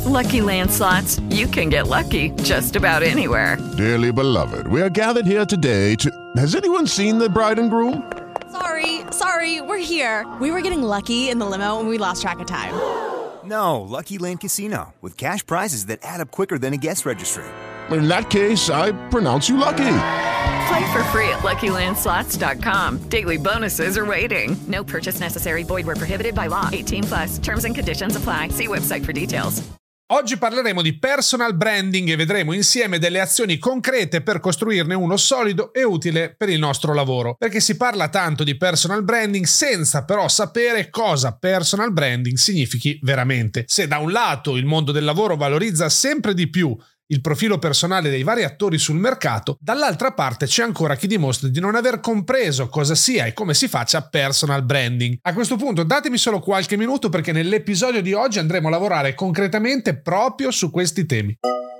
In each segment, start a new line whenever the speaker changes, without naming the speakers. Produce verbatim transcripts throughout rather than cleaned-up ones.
Lucky Land Slots, you can get lucky just about anywhere.
Dearly beloved, we are gathered here today to... Has anyone seen the bride and groom?
Sorry, sorry, we're here. We were getting lucky in the limo and we lost track of time.
No, Lucky Land Casino, with cash prizes that add up quicker than a guest registry.
In that case, I pronounce you lucky.
Play for free at Lucky Land Slots dot com. Daily bonuses are waiting. No purchase necessary. Void where prohibited by law. eighteen plus. Terms and conditions apply. See website for details.
Oggi parleremo di personal branding e vedremo insieme delle azioni concrete per costruirne uno solido e utile per il nostro lavoro. Perché si parla tanto di personal branding senza però sapere cosa personal branding significhi veramente. Se da un lato il mondo del lavoro valorizza sempre di più il profilo personale dei vari attori sul mercato, dall'altra parte c'è ancora chi dimostra di non aver compreso cosa sia e come si faccia personal branding. A questo punto datemi solo qualche minuto perché nell'episodio di oggi andremo a lavorare concretamente proprio su questi temi.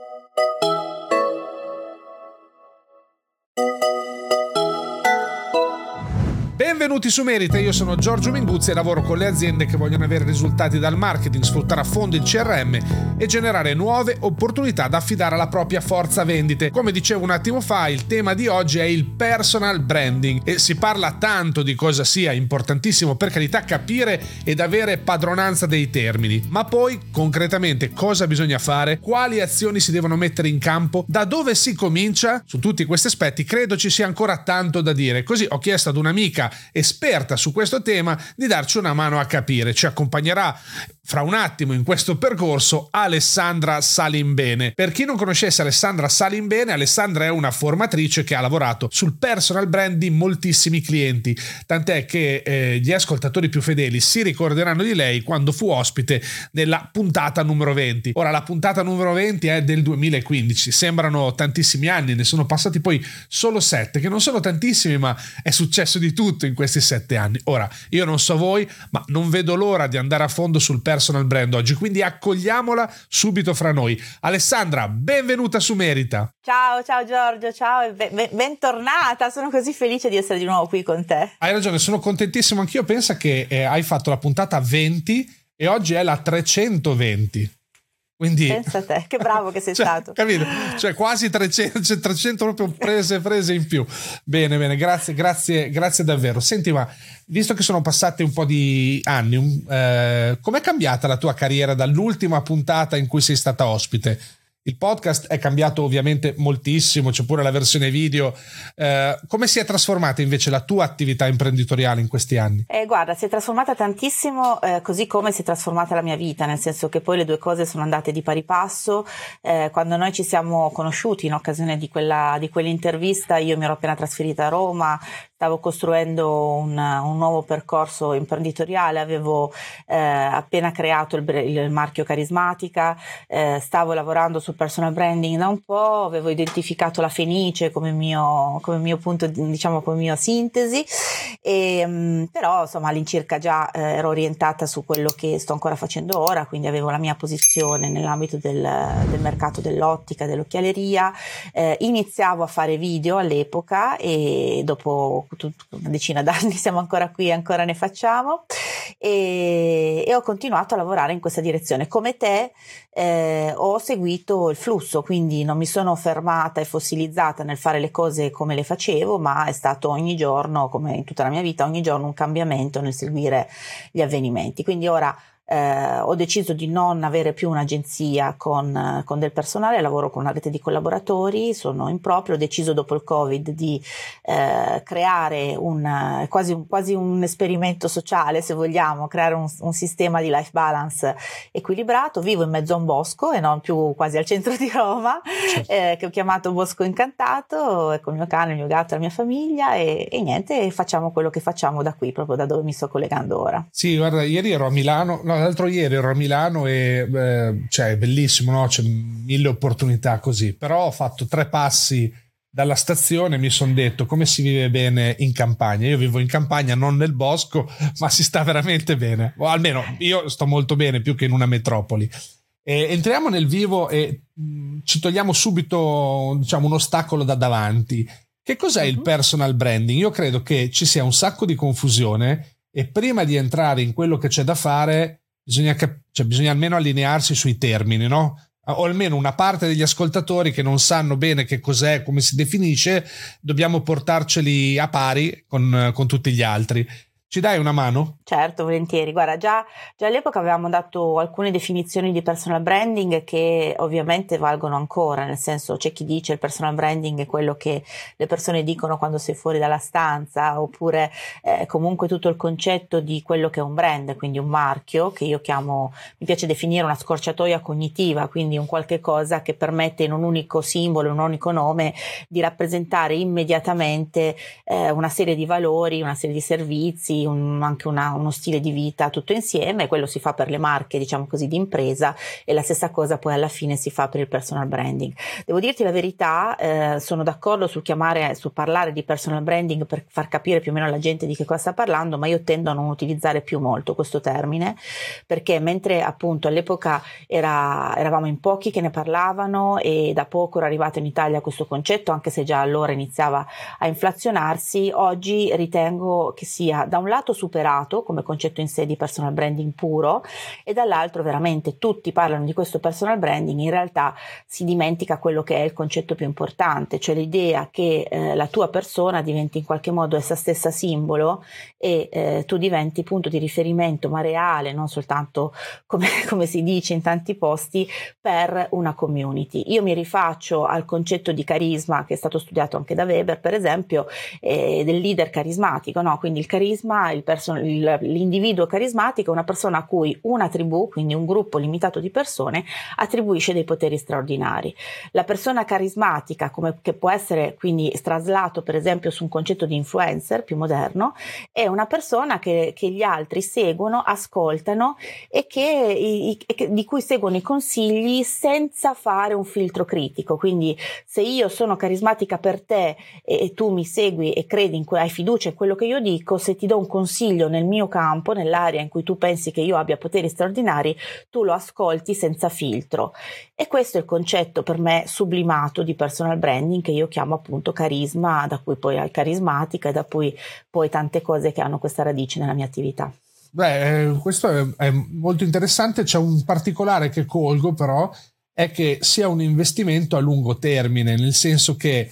Benvenuti su Merita, io sono Giorgio Minguzzi e lavoro con le aziende che vogliono avere risultati dal marketing, sfruttare a fondo il C R M e generare nuove opportunità da affidare alla propria forza vendite. Come dicevo un attimo fa, il tema di oggi è il personal branding e si parla tanto di cosa sia, importantissimo per carità capire ed avere padronanza dei termini, ma poi concretamente cosa bisogna fare, quali azioni si devono mettere in campo, da dove si comincia. Su tutti questi aspetti credo ci sia ancora tanto da dire, così ho chiesto ad un'amica esperta su questo tema di darci una mano a capire. Ci accompagnerà fra un attimo in questo percorso Alessandra Salimbene. Per chi non conoscesse Alessandra Salimbene, Alessandra è una formatrice che ha lavorato sul personal brand di moltissimi clienti, tant'è che eh, gli ascoltatori più fedeli si ricorderanno di lei quando fu ospite nella puntata numero venti. Ora la puntata numero venti è del duemilaquindici, sembrano tantissimi anni, ne sono passati poi solo sette, che non sono tantissimi, ma è successo di tutto in questi sette anni. Ora io non so voi, ma non vedo l'ora di andare a fondo sul personal brand oggi, quindi accogliamola subito fra noi. Alessandra, benvenuta su Merita.
Ciao, ciao Giorgio, ciao e ben, bentornata, sono così felice di essere di nuovo qui con te.
Hai ragione, sono contentissimo anch'io, pensa che eh, hai fatto la puntata venti e oggi è la trecentoventi. Quindi,
pensa a te, che bravo che sei
cioè,
stato.
Capito? Cioè quasi trecento, cioè trecento proprio prese prese in più. Bene, bene, grazie, grazie, grazie davvero. Senti, ma visto che sono passati un po' di anni, eh, com'è cambiata la tua carriera dall'ultima puntata in cui sei stata ospite? Il podcast è cambiato ovviamente moltissimo, c'è pure la versione video. Eh, come si è trasformata invece la tua attività imprenditoriale in questi anni?
Eh, guarda, si è trasformata tantissimo, eh, così come si è trasformata la mia vita, nel senso che poi le due cose sono andate di pari passo. Eh, quando noi ci siamo conosciuti in occasione di quella di quell'intervista, io mi ero appena trasferita a Roma, stavo costruendo un, un nuovo percorso imprenditoriale, avevo eh, appena creato il, il marchio Carismatica, eh, stavo lavorando sul personal branding da un po', avevo identificato la Fenice come mio, come mio punto, diciamo come mia sintesi, e, mh, però insomma all'incirca già eh, ero orientata su quello che sto ancora facendo ora, quindi avevo la mia posizione nell'ambito del, del mercato dell'ottica, dell'occhialeria, eh, iniziavo a fare video all'epoca e dopo una decina d'anni siamo ancora qui e ancora ne facciamo, e, e ho continuato a lavorare in questa direzione. Come te eh, ho seguito il flusso, quindi non mi sono fermata e fossilizzata nel fare le cose come le facevo, ma è stato ogni giorno, come in tutta la mia vita, ogni giorno un cambiamento nel seguire gli avvenimenti. Quindi ora Eh, ho deciso di non avere più un'agenzia con, con del personale, lavoro con una rete di collaboratori, sono in proprio, ho deciso dopo il Covid di eh, creare un quasi, un quasi un esperimento sociale, se vogliamo, creare un, un sistema di life balance equilibrato. Vivo in mezzo a un bosco e non più quasi al centro di Roma, eh, che ho chiamato Bosco Incantato, con il mio cane, il mio gatto, la mia famiglia, e, e niente, facciamo quello che facciamo da qui, proprio da dove mi sto collegando ora.
Sì, guarda, ieri ero a Milano, no, l'altro ieri ero a Milano e eh, cioè è bellissimo, no? C'è mille opportunità così, però ho fatto tre passi dalla stazione e mi sono detto come si vive bene in campagna. Io vivo in campagna, non nel bosco, ma si sta veramente bene, o almeno io sto molto bene, più che in una metropoli. E entriamo nel vivo e mh, ci togliamo subito, diciamo, un ostacolo da davanti. Che cos'è uh-huh. il personal branding? Io credo che ci sia un sacco di confusione e prima di entrare in quello che c'è da fare bisogna, cap- cioè, bisogna almeno allinearsi sui termini, no? O almeno una parte degli ascoltatori che non sanno bene che cos'è, come si definisce, dobbiamo portarceli a pari con, con tutti gli altri. Ci dai una mano?
Certo, volentieri. Guarda, già, già all'epoca avevamo dato alcune definizioni di personal branding che ovviamente valgono ancora, nel senso c'è chi dice il personal branding è quello che le persone dicono quando sei fuori dalla stanza, oppure eh, comunque tutto il concetto di quello che è un brand, quindi un marchio, che io chiamo, mi piace definire una scorciatoia cognitiva, quindi un qualche cosa che permette in un unico simbolo, un unico nome, di rappresentare immediatamente eh, una serie di valori, una serie di servizi, Un, anche una, uno stile di vita tutto insieme. Quello si fa per le marche, diciamo così, di impresa, e la stessa cosa poi alla fine si fa per il personal branding. Devo dirti la verità, eh, sono d'accordo sul chiamare, su parlare di personal branding per far capire più o meno alla gente di che cosa sta parlando, ma io tendo a non utilizzare più molto questo termine, perché mentre appunto all'epoca era, eravamo in pochi che ne parlavano e da poco era arrivato in Italia questo concetto, anche se già allora iniziava a inflazionarsi, oggi ritengo che sia da un lato superato come concetto in sé di personal branding puro, e dall'altro veramente tutti parlano di questo personal branding, in realtà si dimentica quello che è il concetto più importante, cioè l'idea che eh, la tua persona diventi in qualche modo essa stessa simbolo e eh, tu diventi punto di riferimento, ma reale, non soltanto come, come si dice in tanti posti, per una community. Io mi rifaccio al concetto di carisma che è stato studiato anche da Weber, per esempio, eh, del leader carismatico, no? Quindi il carisma, il person- il, l'individuo carismatico è una persona a cui una tribù, quindi un gruppo limitato di persone, attribuisce dei poteri straordinari. La persona carismatica, come che può essere quindi traslato per esempio su un concetto di influencer più moderno, è una persona che, che gli altri seguono, ascoltano e che, i, e che di cui seguono i consigli senza fare un filtro critico. Quindi se io sono carismatica per te e, e tu mi segui e credi in que- hai fiducia in quello che io dico, se ti do un consiglio nel mio campo, nell'area in cui tu pensi che io abbia poteri straordinari, tu lo ascolti senza filtro. E questo è il concetto per me sublimato di personal branding, che io chiamo appunto carisma, da cui poi è carismatica e da cui poi tante cose che hanno questa radice nella mia attività.
Beh, questo è, è molto interessante. C'è un particolare che colgo però, è che sia un investimento a lungo termine, nel senso che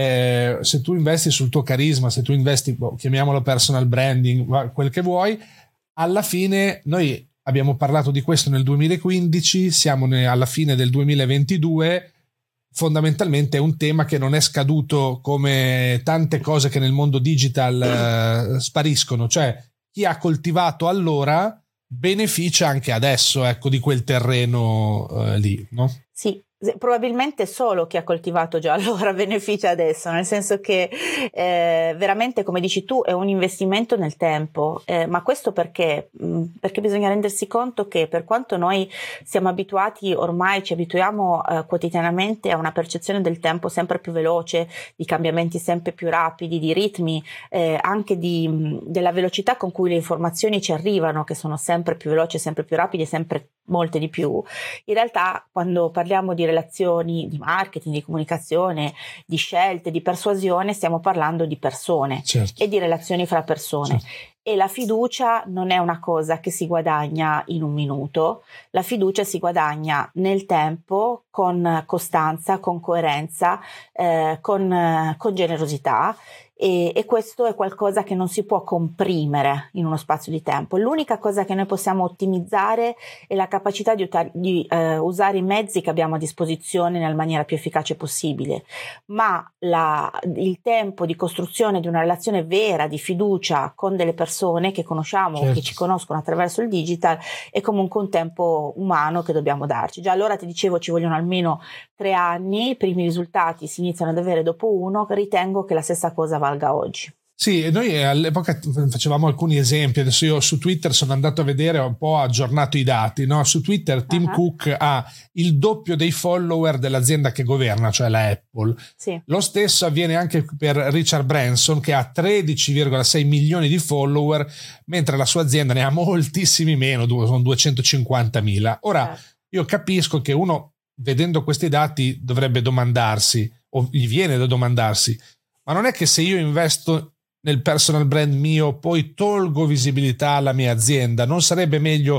Eh, se tu investi sul tuo carisma, se tu investi, boh, chiamiamolo personal branding, quel che vuoi, alla fine noi abbiamo parlato di questo nel duemilaquindici, siamo ne, alla fine del duemilaventidue, fondamentalmente è un tema che non è scaduto come tante cose che nel mondo digital eh, spariscono, cioè chi ha coltivato allora beneficia anche adesso, ecco, di quel terreno eh, lì, no?
Sì. Probabilmente solo chi ha coltivato già allora beneficia adesso, nel senso che eh, veramente, come dici tu, è un investimento nel tempo, eh, ma questo perché? Perché bisogna rendersi conto che per quanto noi siamo abituati, ormai ci abituiamo eh, quotidianamente a una percezione del tempo sempre più veloce, di cambiamenti sempre più rapidi, di ritmi, eh, anche di, della velocità con cui le informazioni ci arrivano, che sono sempre più veloci, sempre più rapide, sempre molte di più. In realtà quando parliamo di relazioni, di marketing, di comunicazione, di scelte, di persuasione, stiamo parlando di persone, certo, e di relazioni fra persone. Certo. E la fiducia non è una cosa che si guadagna in un minuto, la fiducia si guadagna nel tempo, con costanza, con coerenza, eh, con, con generosità. E, e questo è qualcosa che non si può comprimere in uno spazio di tempo. L'unica cosa che noi possiamo ottimizzare è la capacità di, utar- di eh, usare i mezzi che abbiamo a disposizione nella maniera più efficace possibile, ma la, il tempo di costruzione di una relazione vera, di fiducia con delle persone che conosciamo, certo, o che ci conoscono attraverso il digital, è comunque un tempo umano che dobbiamo darci. Già allora ti dicevo ci vogliono almeno tre anni, i primi risultati si iniziano ad avere dopo uno, ritengo che la stessa cosa valga oggi.
Sì, noi all'epoca facevamo alcuni esempi, adesso io su Twitter sono andato a vedere, ho un po' aggiornato i dati, no? Su Twitter Tim uh-huh. Cook ha il doppio dei follower dell'azienda che governa, cioè la Apple. Sì. Lo stesso avviene anche per Richard Branson, che ha tredici virgola sei milioni di follower, mentre la sua azienda ne ha moltissimi meno, sono duecentocinquantamila. Ora, certo, io capisco che uno, vedendo questi dati, dovrebbe domandarsi, o gli viene da domandarsi, ma non è che se io investo nel personal brand mio poi tolgo visibilità alla mia azienda? Non sarebbe meglio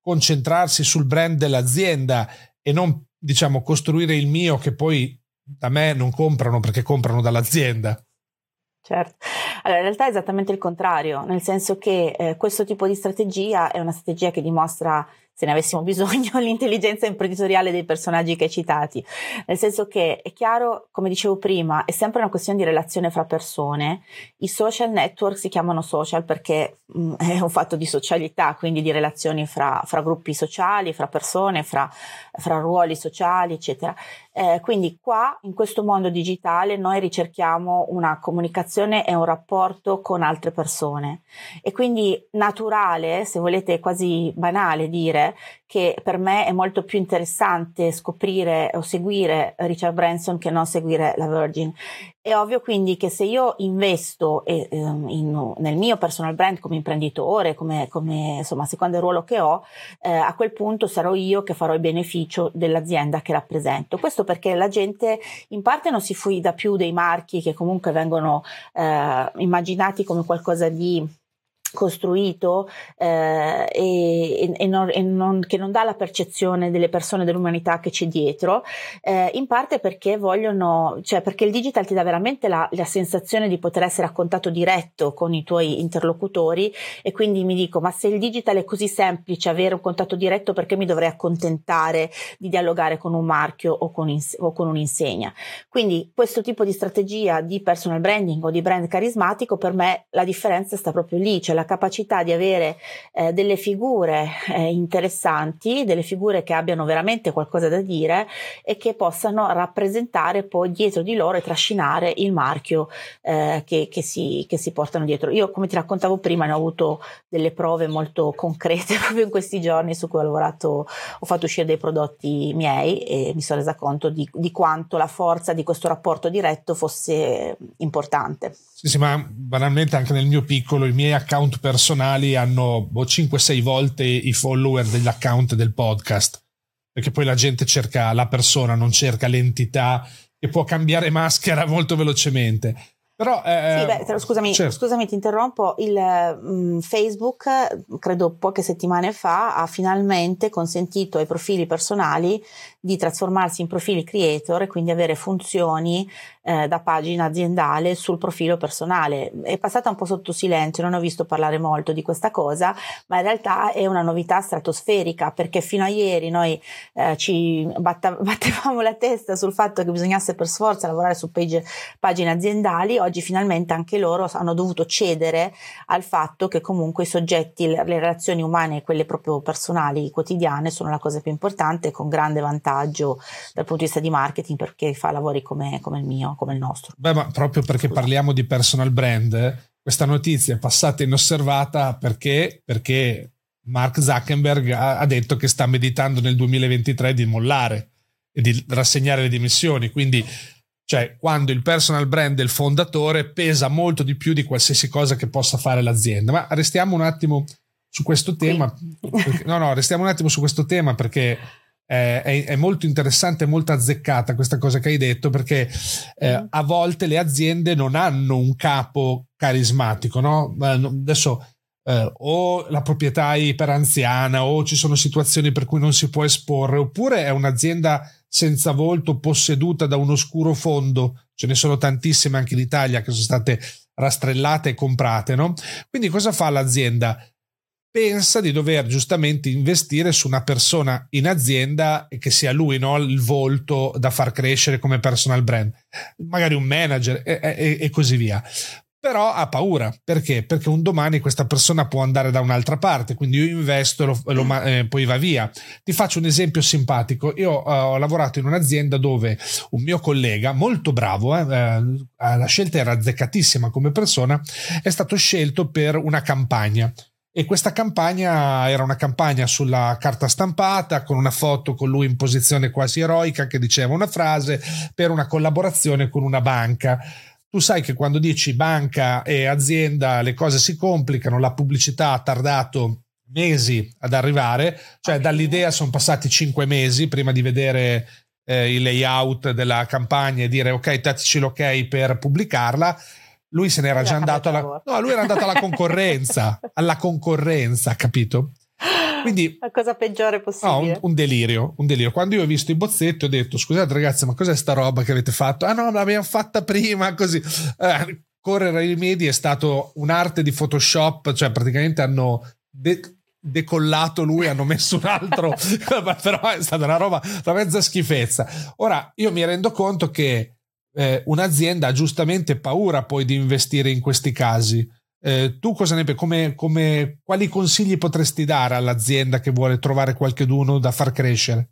concentrarsi sul brand dell'azienda e non, diciamo, costruire il mio che poi da me non comprano perché comprano dall'azienda.
Certo, allora in realtà è esattamente il contrario, nel senso che eh, questo tipo di strategia è una strategia che dimostra, se ne avessimo bisogno, l'intelligenza imprenditoriale dei personaggi che hai citati, nel senso che è chiaro, come dicevo prima, è sempre una questione di relazione fra persone. I social network si chiamano social perché mh, è un fatto di socialità, quindi di relazioni fra, fra gruppi sociali, fra persone, fra, fra ruoli sociali, eccetera. Eh, quindi qua, in questo mondo digitale, noi ricerchiamo una comunicazione e un rapporto con altre persone. E quindi naturale, se volete quasi banale dire, che per me è molto più interessante scoprire o seguire Richard Branson che non seguire la Virgin. È ovvio quindi che se io investo eh, in, nel mio personal brand come imprenditore, come, come insomma, a seconda del ruolo che ho, eh, a quel punto sarò io che farò il beneficio dell'azienda che rappresento. Questo perché la gente in parte non si fida più dei marchi che comunque vengono eh, immaginati come qualcosa di costruito eh, e, e, non, e non, che non dà la percezione delle persone, dell'umanità che c'è dietro, eh, in parte perché vogliono, cioè perché il digital ti dà veramente la, la sensazione di poter essere a contatto diretto con i tuoi interlocutori, e quindi mi dico, ma se il digital è così semplice avere un contatto diretto, perché mi dovrei accontentare di dialogare con un marchio o con, ins- o con un'insegna? Quindi questo tipo di strategia di personal branding o di brand carismatico, per me la differenza sta proprio lì, cioè la capacità di avere eh, delle figure eh, interessanti, delle figure che abbiano veramente qualcosa da dire e che possano rappresentare poi dietro di loro e trascinare il marchio eh, che, che, si, che si portano dietro. Io, come ti raccontavo prima, ne ho avuto delle prove molto concrete proprio in questi giorni su cui ho lavorato, ho fatto uscire dei prodotti miei e mi sono resa conto di, di quanto la forza di questo rapporto diretto fosse importante.
Sì, sì, ma banalmente anche nel mio piccolo i miei account personali hanno boh, cinque sei volte i follower degli account del podcast, perché poi la gente cerca la persona, non cerca l'entità che può cambiare maschera molto velocemente. Però eh,
sì, beh, scusami, certo. scusami, ti interrompo. Il um, Facebook, credo poche settimane fa, ha finalmente consentito ai profili personali di trasformarsi in profili creator e quindi avere funzioni eh, da pagina aziendale sul profilo personale. È passata un po' sotto silenzio, non ho visto parlare molto di questa cosa, ma in realtà è una novità stratosferica, perché fino a ieri noi eh, ci batta- battevamo la testa sul fatto che bisognasse per sforza lavorare su page, pagine aziendali. Oggi finalmente anche loro hanno dovuto cedere al fatto che comunque i soggetti, le, le relazioni umane, quelle proprio personali, quotidiane, sono la cosa più importante, con grande vantaggio dal punto di vista di marketing, perché fa lavori come, come il mio, come il nostro.
Beh, ma proprio perché Scusa. parliamo di personal brand, questa notizia è passata inosservata perché, perché Mark Zuckerberg ha, ha detto che sta meditando nel duemilaventitré di mollare e di rassegnare le dimissioni, quindi cioè quando il personal brand del fondatore pesa molto di più di qualsiasi cosa che possa fare l'azienda. Ma restiamo un attimo su questo tema, perché, no no restiamo un attimo su questo tema perché eh, è, è molto interessante, molto azzeccata questa cosa che hai detto, perché eh, a volte le aziende non hanno un capo carismatico, no? Adesso eh, o la proprietà è iper anziana, o ci sono situazioni per cui non si può esporre, oppure è un'azienda senza volto, posseduta da un oscuro fondo. Ce ne sono tantissime anche in Italia che sono state rastrellate e comprate, no? Quindi cosa fa l'azienda? Pensa di dover giustamente investire su una persona in azienda e che sia lui, no, il volto da far crescere come personal brand, magari un manager e, e, e così via. Però ha paura, perché? Perché un domani questa persona può andare da un'altra parte, quindi io investo e lo, lo, eh, poi va via. Ti faccio un esempio simpatico. Io uh, ho lavorato in un'azienda dove un mio collega molto bravo, eh, eh, la scelta era azzeccatissima come persona, è stato scelto per una campagna. E questa campagna era una campagna sulla carta stampata con una foto con lui in posizione quasi eroica che diceva una frase, per una collaborazione con una banca. Tu sai che quando dici banca e azienda le cose si complicano, la pubblicità ha tardato mesi ad arrivare, cioè okay. Dall'idea sono passati cinque mesi prima di vedere eh, il layout della campagna e dire ok, dateci l'ok per pubblicarla. Lui se n'era già andato alla, no, lui era andato alla concorrenza, alla concorrenza, capito? Quindi
la cosa peggiore possibile.
No, un, un delirio, un delirio. Quando io ho visto i bozzetti ho detto: scusate ragazzi, ma cos'è sta roba che avete fatto? Ah no, l'abbiamo fatta prima, così. Eh, correre ai rimedi è stato un'arte di Photoshop, cioè praticamente hanno de- decollato lui, hanno messo un altro, però è stata una roba, una mezza schifezza. Ora io mi rendo conto che eh, un'azienda ha giustamente paura poi di investire in questi casi. Eh, tu cosa ne pensi? Come, come, quali consigli potresti dare all'azienda che vuole trovare qualcheduno da far crescere?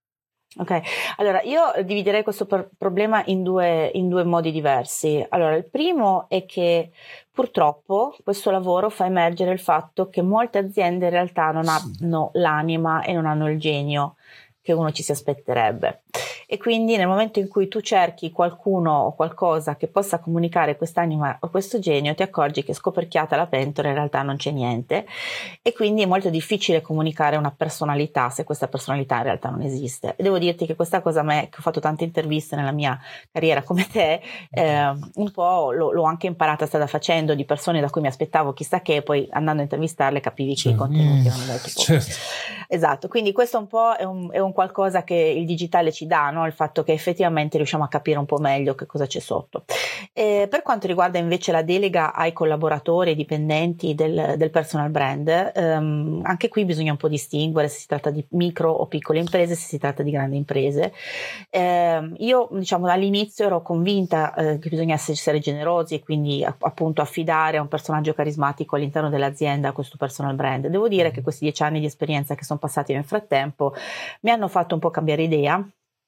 Ok, allora io dividerei questo per- problema in due, in due modi diversi. Allora, il primo è che purtroppo questo lavoro fa emergere il fatto che molte aziende in realtà non hanno l'anima e non hanno il genio che uno ci si aspetterebbe. E quindi nel momento in cui tu cerchi qualcuno o qualcosa che possa comunicare quest'anima o questo genio, ti accorgi che scoperchiata la pentola in realtà non c'è niente, e quindi è molto difficile comunicare una personalità se questa personalità in realtà non esiste. E devo dirti che questa cosa a me, che ho fatto tante interviste nella mia carriera come te, eh, un po' l'ho, l'ho anche imparata strada facendo, di persone da cui mi aspettavo chissà che, poi andando a intervistarle capivi che i contenuti erano molto pochi. Certo. Esatto, quindi questo un po' è un, è un qualcosa che il digitale ci dà, no? Il fatto che effettivamente riusciamo a capire un po' meglio che cosa c'è sotto. E per quanto riguarda invece la delega ai collaboratori e dipendenti del, del personal brand, ehm, anche qui bisogna un po' distinguere se si tratta di micro o piccole imprese, se si tratta di grandi imprese. Eh, io diciamo all'inizio ero convinta eh, che bisogna essere generosi e quindi appunto affidare a un personaggio carismatico all'interno dell'azienda questo personal brand. Devo dire che questi dieci anni di esperienza che sono passati nel frattempo mi hanno fatto un po' cambiare idea,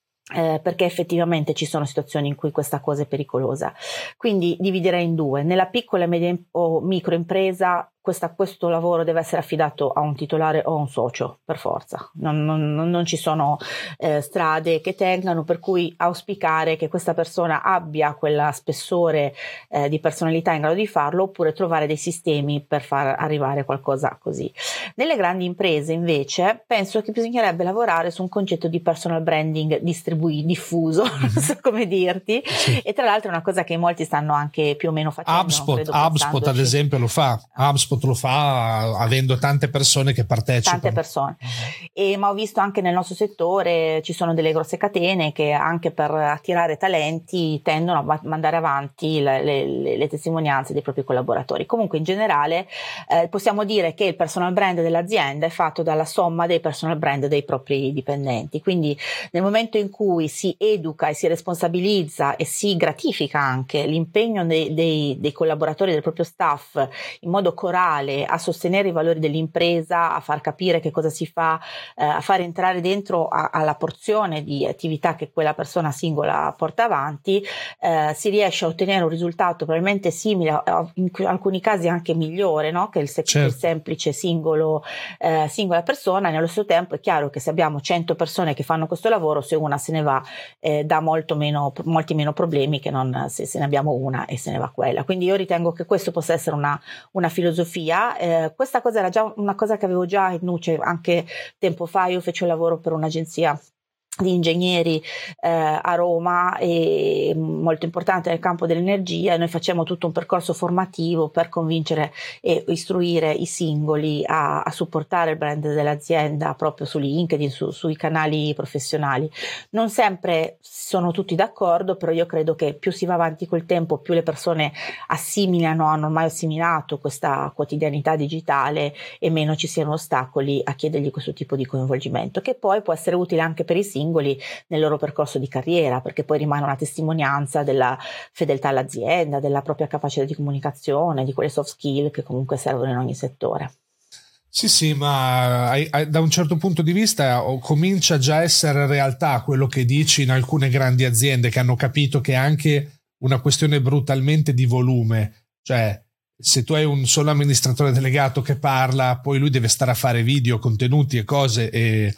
eh, perché effettivamente ci sono situazioni in cui questa cosa è pericolosa. Quindi dividerei in due: nella piccola e media o micro impresa Questa, questo lavoro deve essere affidato a un titolare o a un socio per forza, non, non, non ci sono eh, strade che tengano, per cui auspicare che questa persona abbia quella spessore eh, di personalità in grado di farlo, oppure trovare dei sistemi per far arrivare qualcosa così. Nelle grandi imprese invece penso che bisognerebbe lavorare su un concetto di personal branding distribuito, diffuso, non so come dirti, sì. E tra l'altro è una cosa che molti stanno anche più o meno facendo.
HubSpot, HubSpot ad esempio lo fa, HubSpot lo fa avendo tante persone che partecipano.
Tante persone. E, ma ho visto anche nel nostro settore ci sono delle grosse catene che anche per attirare talenti tendono a mandare avanti le, le, le testimonianze dei propri collaboratori. Comunque in generale eh, possiamo dire che il personal brand dell'azienda è fatto dalla somma dei personal brand dei propri dipendenti. Quindi nel momento in cui si educa e si responsabilizza e si gratifica anche l'impegno dei, dei, dei collaboratori del proprio staff in modo corale a sostenere i valori dell'impresa, a far capire che cosa si fa, eh, a far entrare dentro a, alla porzione di attività che quella persona singola porta avanti, eh, si riesce a ottenere un risultato probabilmente simile, in alcuni casi anche migliore, no? Che il, se- certo. il semplice singolo eh, singola persona. Nello stesso tempo è chiaro che se abbiamo cento persone che fanno questo lavoro, se una se ne va eh, dà molto meno, molti meno problemi che non se, se ne abbiamo una e se ne va quella. Quindi io ritengo che questo possa essere una, una filosofia. Eh, questa cosa era già una cosa che avevo già in nuce anche tempo fa. Io feci un lavoro per un'agenzia di ingegneri eh, a Roma, e molto importante nel campo dell'energia, e noi facciamo tutto un percorso formativo per convincere e istruire i singoli a, a supportare il brand dell'azienda proprio su LinkedIn, su, sui canali professionali. Non sempre sono tutti d'accordo, però io credo che più si va avanti col tempo, più le persone assimilano, hanno ormai assimilato questa quotidianità digitale, e meno ci siano ostacoli a chiedergli questo tipo di coinvolgimento, che poi può essere utile anche per i singoli nel loro percorso di carriera, perché poi rimane una testimonianza della fedeltà all'azienda, della propria capacità di comunicazione, di quelle soft skill che comunque servono in ogni settore.
Sì, sì, ma hai, hai, da un certo punto di vista oh, comincia già a essere realtà quello che dici in alcune grandi aziende, che hanno capito che è anche una questione brutalmente di volume. Cioè, se tu hai un solo amministratore delegato che parla, poi lui deve stare a fare video, contenuti e cose, e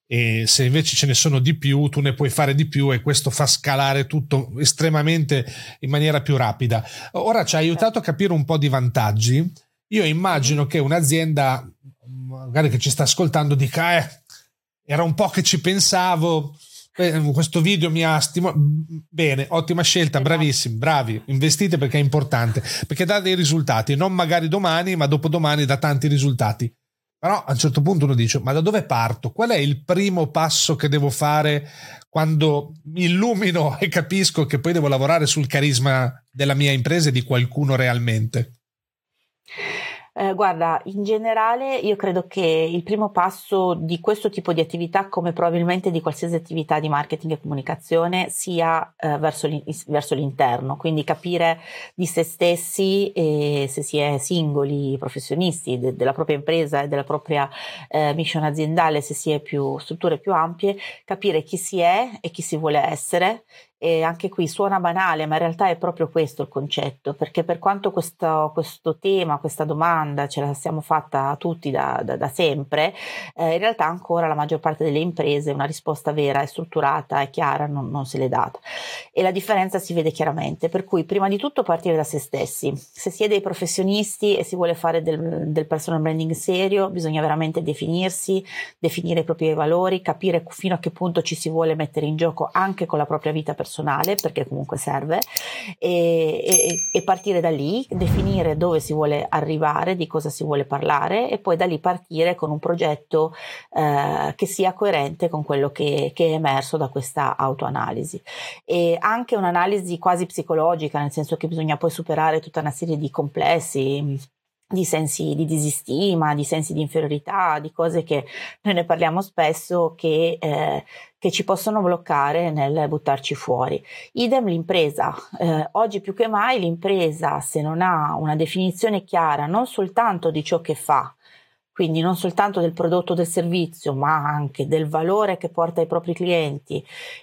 e se invece ce ne sono di più tu ne puoi fare di più, e questo fa scalare tutto estremamente in maniera più rapida. Ora ci ha aiutato a capire un po' di vantaggi. Io immagino che un'azienda magari che ci sta ascoltando dica eh, era un po' che ci pensavo, eh, questo video mi ha stimolato. Bene, ottima scelta, bravissimi, bravi, investite perché è importante, perché dà dei risultati, non magari domani ma dopodomani dà tanti risultati. Però a un certo punto uno dice: ma da dove parto? Qual è il primo passo che devo fare quando mi illumino e capisco che poi devo lavorare sul carisma della mia impresa e di qualcuno realmente?
Eh, guarda, in generale io credo che il primo passo di questo tipo di attività, come probabilmente di qualsiasi attività di marketing e comunicazione, sia eh, verso, l'in- verso l'interno, quindi capire di se stessi, e se si è singoli professionisti de- della propria impresa e della propria eh, mission aziendale, se si è più strutture più ampie, capire chi si è e chi si vuole essere. E anche qui suona banale, ma in realtà è proprio questo il concetto, perché per quanto questo, questo tema, questa domanda ce la siamo fatta tutti da, da, da sempre, eh, in realtà ancora la maggior parte delle imprese una risposta vera e strutturata e chiara non, non se l'è data, e la differenza si vede chiaramente. Per cui prima di tutto partire da se stessi. Se si è dei professionisti e si vuole fare del, del personal branding serio, bisogna veramente definirsi, definire i propri valori, capire fino a che punto ci si vuole mettere in gioco anche con la propria vita personale, perché comunque serve, e, e, e partire da lì, definire dove si vuole arrivare, di cosa si vuole parlare, e poi da lì partire con un progetto eh, che sia coerente con quello che, che è emerso da questa autoanalisi, e anche un'analisi quasi psicologica, nel senso che bisogna poi superare tutta una serie di complessi, di sensi di disistima, di sensi di inferiorità, di cose che noi ne parliamo spesso, che, eh, che ci possono bloccare nel buttarci fuori. Idem l'impresa. Eh, oggi più che mai l'impresa, se non ha una definizione chiara non soltanto di ciò che fa, quindi non soltanto del prodotto o del servizio, ma anche del valore che porta ai propri clienti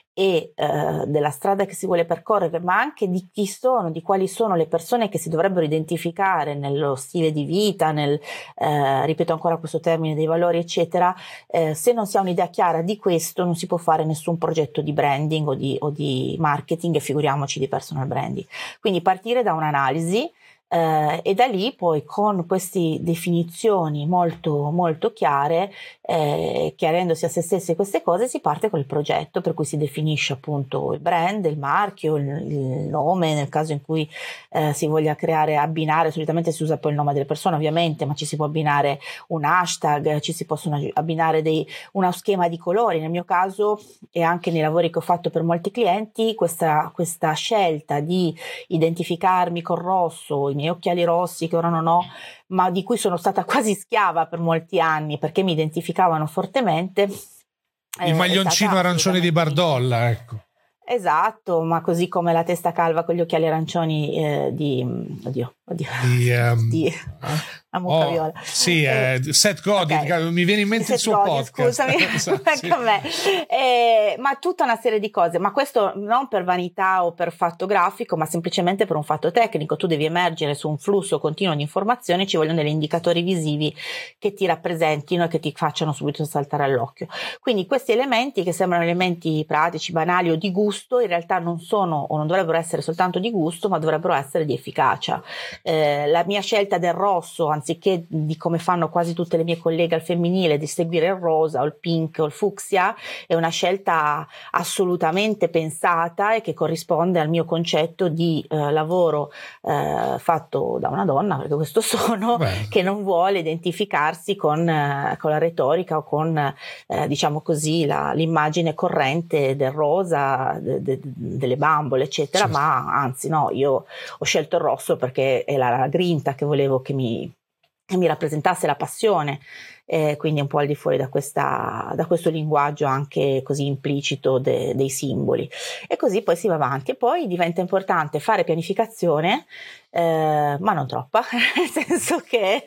e eh, della strada che si vuole percorrere, ma anche di chi sono, di quali sono le persone che si dovrebbero identificare nello stile di vita, nel, eh, ripeto ancora questo termine, dei valori eccetera, eh, se non si ha un'idea chiara di questo non si può fare nessun progetto di branding o di, o di marketing, e figuriamoci di personal branding. Quindi partire da un'analisi, Eh, e da lì poi con queste definizioni molto molto chiare, eh, chiarendosi a se stessi queste cose, si parte con il progetto, per cui si definisce appunto il brand, il marchio, il, il nome nel caso in cui eh, si voglia creare, abbinare, solitamente si usa poi il nome delle persone ovviamente, ma ci si può abbinare un hashtag, ci si possono abbinare dei, uno schema di colori. Nel mio caso e anche nei lavori che ho fatto per molti clienti, questa, questa scelta di identificarmi col rosso, i miei occhiali rossi che ora non ho, ma di cui sono stata quasi schiava per molti anni perché mi identificavano fortemente.
Il maglioncino arancione di Bardolla, ecco.
Esatto, ma così come la testa calva con gli occhiali arancioni eh, di oddio, oddio
di, um,
di la mucca
oh,
viola.
Sì, eh, Seth Godin, okay. Mi viene in mente Seth il suo Godin, podcast.
Scusami,
esatto,
sì. a me. Eh, ma tutta una serie di cose, ma questo non per vanità o per fatto grafico, ma semplicemente per un fatto tecnico. Tu devi emergere su un flusso continuo di informazioni, ci vogliono degli indicatori visivi che ti rappresentino e che ti facciano subito saltare all'occhio. Quindi questi elementi che sembrano elementi pratici, banali o di gusto, in realtà non sono o non dovrebbero essere soltanto di gusto, ma dovrebbero essere di efficacia. Eh, la mia scelta del rosso, anziché di come fanno quasi tutte le mie colleghe al femminile, di seguire il rosa o il pink o il fucsia, è una scelta assolutamente pensata e che corrisponde al mio concetto di eh, lavoro eh, fatto da una donna, perché questo sono, Beh. che non vuole identificarsi con, eh, con la retorica o con eh, diciamo così la, l'immagine corrente del rosa, de, de, delle bambole eccetera, certo. Ma anzi no, io ho scelto il rosso perché è la, la grinta che volevo che mi, che mi rappresentasse, la passione, eh, quindi un po' al di fuori da, questa, da questo linguaggio anche così implicito de, dei simboli, e così poi si va avanti. E poi diventa importante fare pianificazione, eh, ma non troppa, nel senso che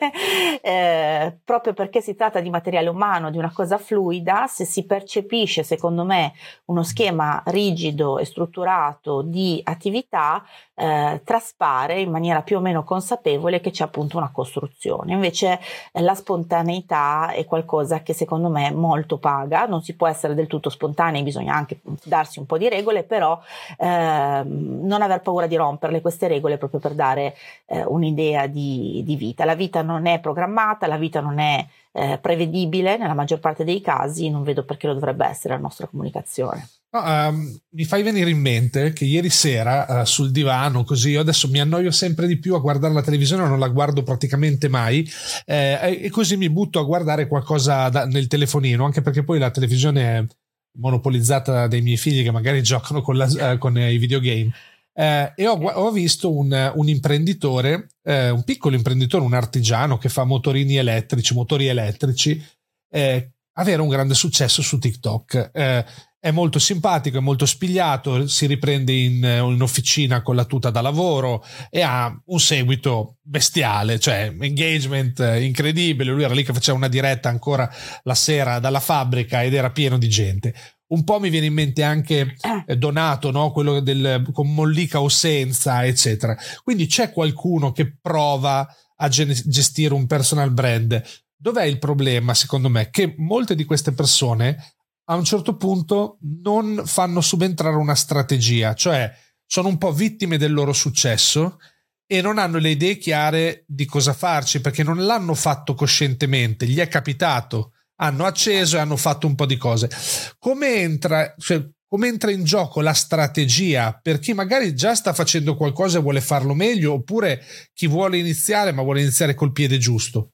eh, proprio perché si tratta di materiale umano, di una cosa fluida, se si percepisce secondo me uno schema rigido e strutturato di attività, eh, traspare in maniera più o meno consapevole che c'è appunto una costruzione. Invece eh, la spontaneità è qualcosa che secondo me molto paga, non si può essere del tutto spontanei, bisogna anche darsi un po' di regole, però eh, non aver paura di romperle queste regole, proprio per dare eh, un'idea di, di vita. La vita non è programmata, la vita non è eh, prevedibile nella maggior parte dei casi, non vedo perché lo dovrebbe essere la nostra comunicazione.
No, um, mi fai venire in mente che ieri sera uh, sul divano, così io adesso mi annoio sempre di più a guardare la televisione, non la guardo praticamente mai, eh, e così mi butto a guardare qualcosa da, nel telefonino, anche perché poi la televisione è monopolizzata dai miei figli che magari giocano con, la, uh, con i videogame. Eh, e ho, ho visto un, un imprenditore, eh, un piccolo imprenditore, un artigiano che fa motorini elettrici, motori elettrici, eh, avere un grande successo su TikTok. Eh, è molto simpatico, è molto spigliato, si riprende in, in officina con la tuta da lavoro e ha un seguito bestiale, cioè engagement incredibile. Lui era lì che faceva una diretta ancora la sera dalla fabbrica ed era pieno di gente. Un po' mi viene in mente anche Donato, no? Quello del con mollica o senza, eccetera. Quindi c'è qualcuno che prova a gestire un personal brand. Dov'è il problema, secondo me? Che molte di queste persone a un certo punto non fanno subentrare una strategia, cioè sono un po' vittime del loro successo e non hanno le idee chiare di cosa farci, perché non l'hanno fatto coscientemente, gli è capitato, hanno acceso e hanno fatto un po' di cose. Come entra, cioè, come entra in gioco la strategia per chi magari già sta facendo qualcosa e vuole farlo meglio, oppure chi vuole iniziare ma vuole iniziare col piede giusto?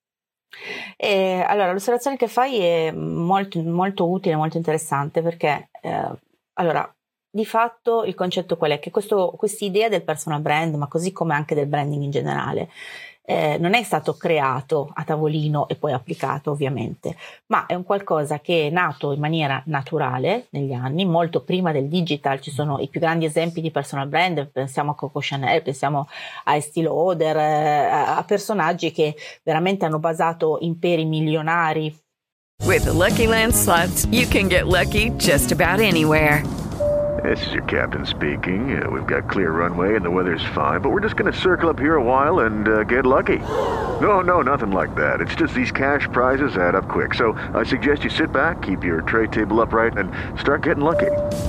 E allora, l'osservazione che fai è molto, molto utile, molto interessante, perché eh, allora, di fatto il concetto qual è? Che questo, quest'idea del personal brand, ma così come anche del branding in generale, eh, non è stato creato a tavolino e poi applicato, ovviamente, ma è un qualcosa che è nato in maniera naturale negli anni, molto prima del digital. Ci sono i più grandi esempi di personal brand, pensiamo a Coco Chanel, pensiamo a Estée Lauder, eh, a personaggi che veramente hanno basato imperi milionari.
With the Lucky Land Slots, you can get lucky just about anywhere.
This is your captain speaking. Uh, we've got clear runway and the weather's fine, but we're just going to circle up here a while and uh, get lucky. No, no, nothing like that. It's just these cash prizes add up quick. So I suggest you sit back, keep your tray table upright, and start getting lucky.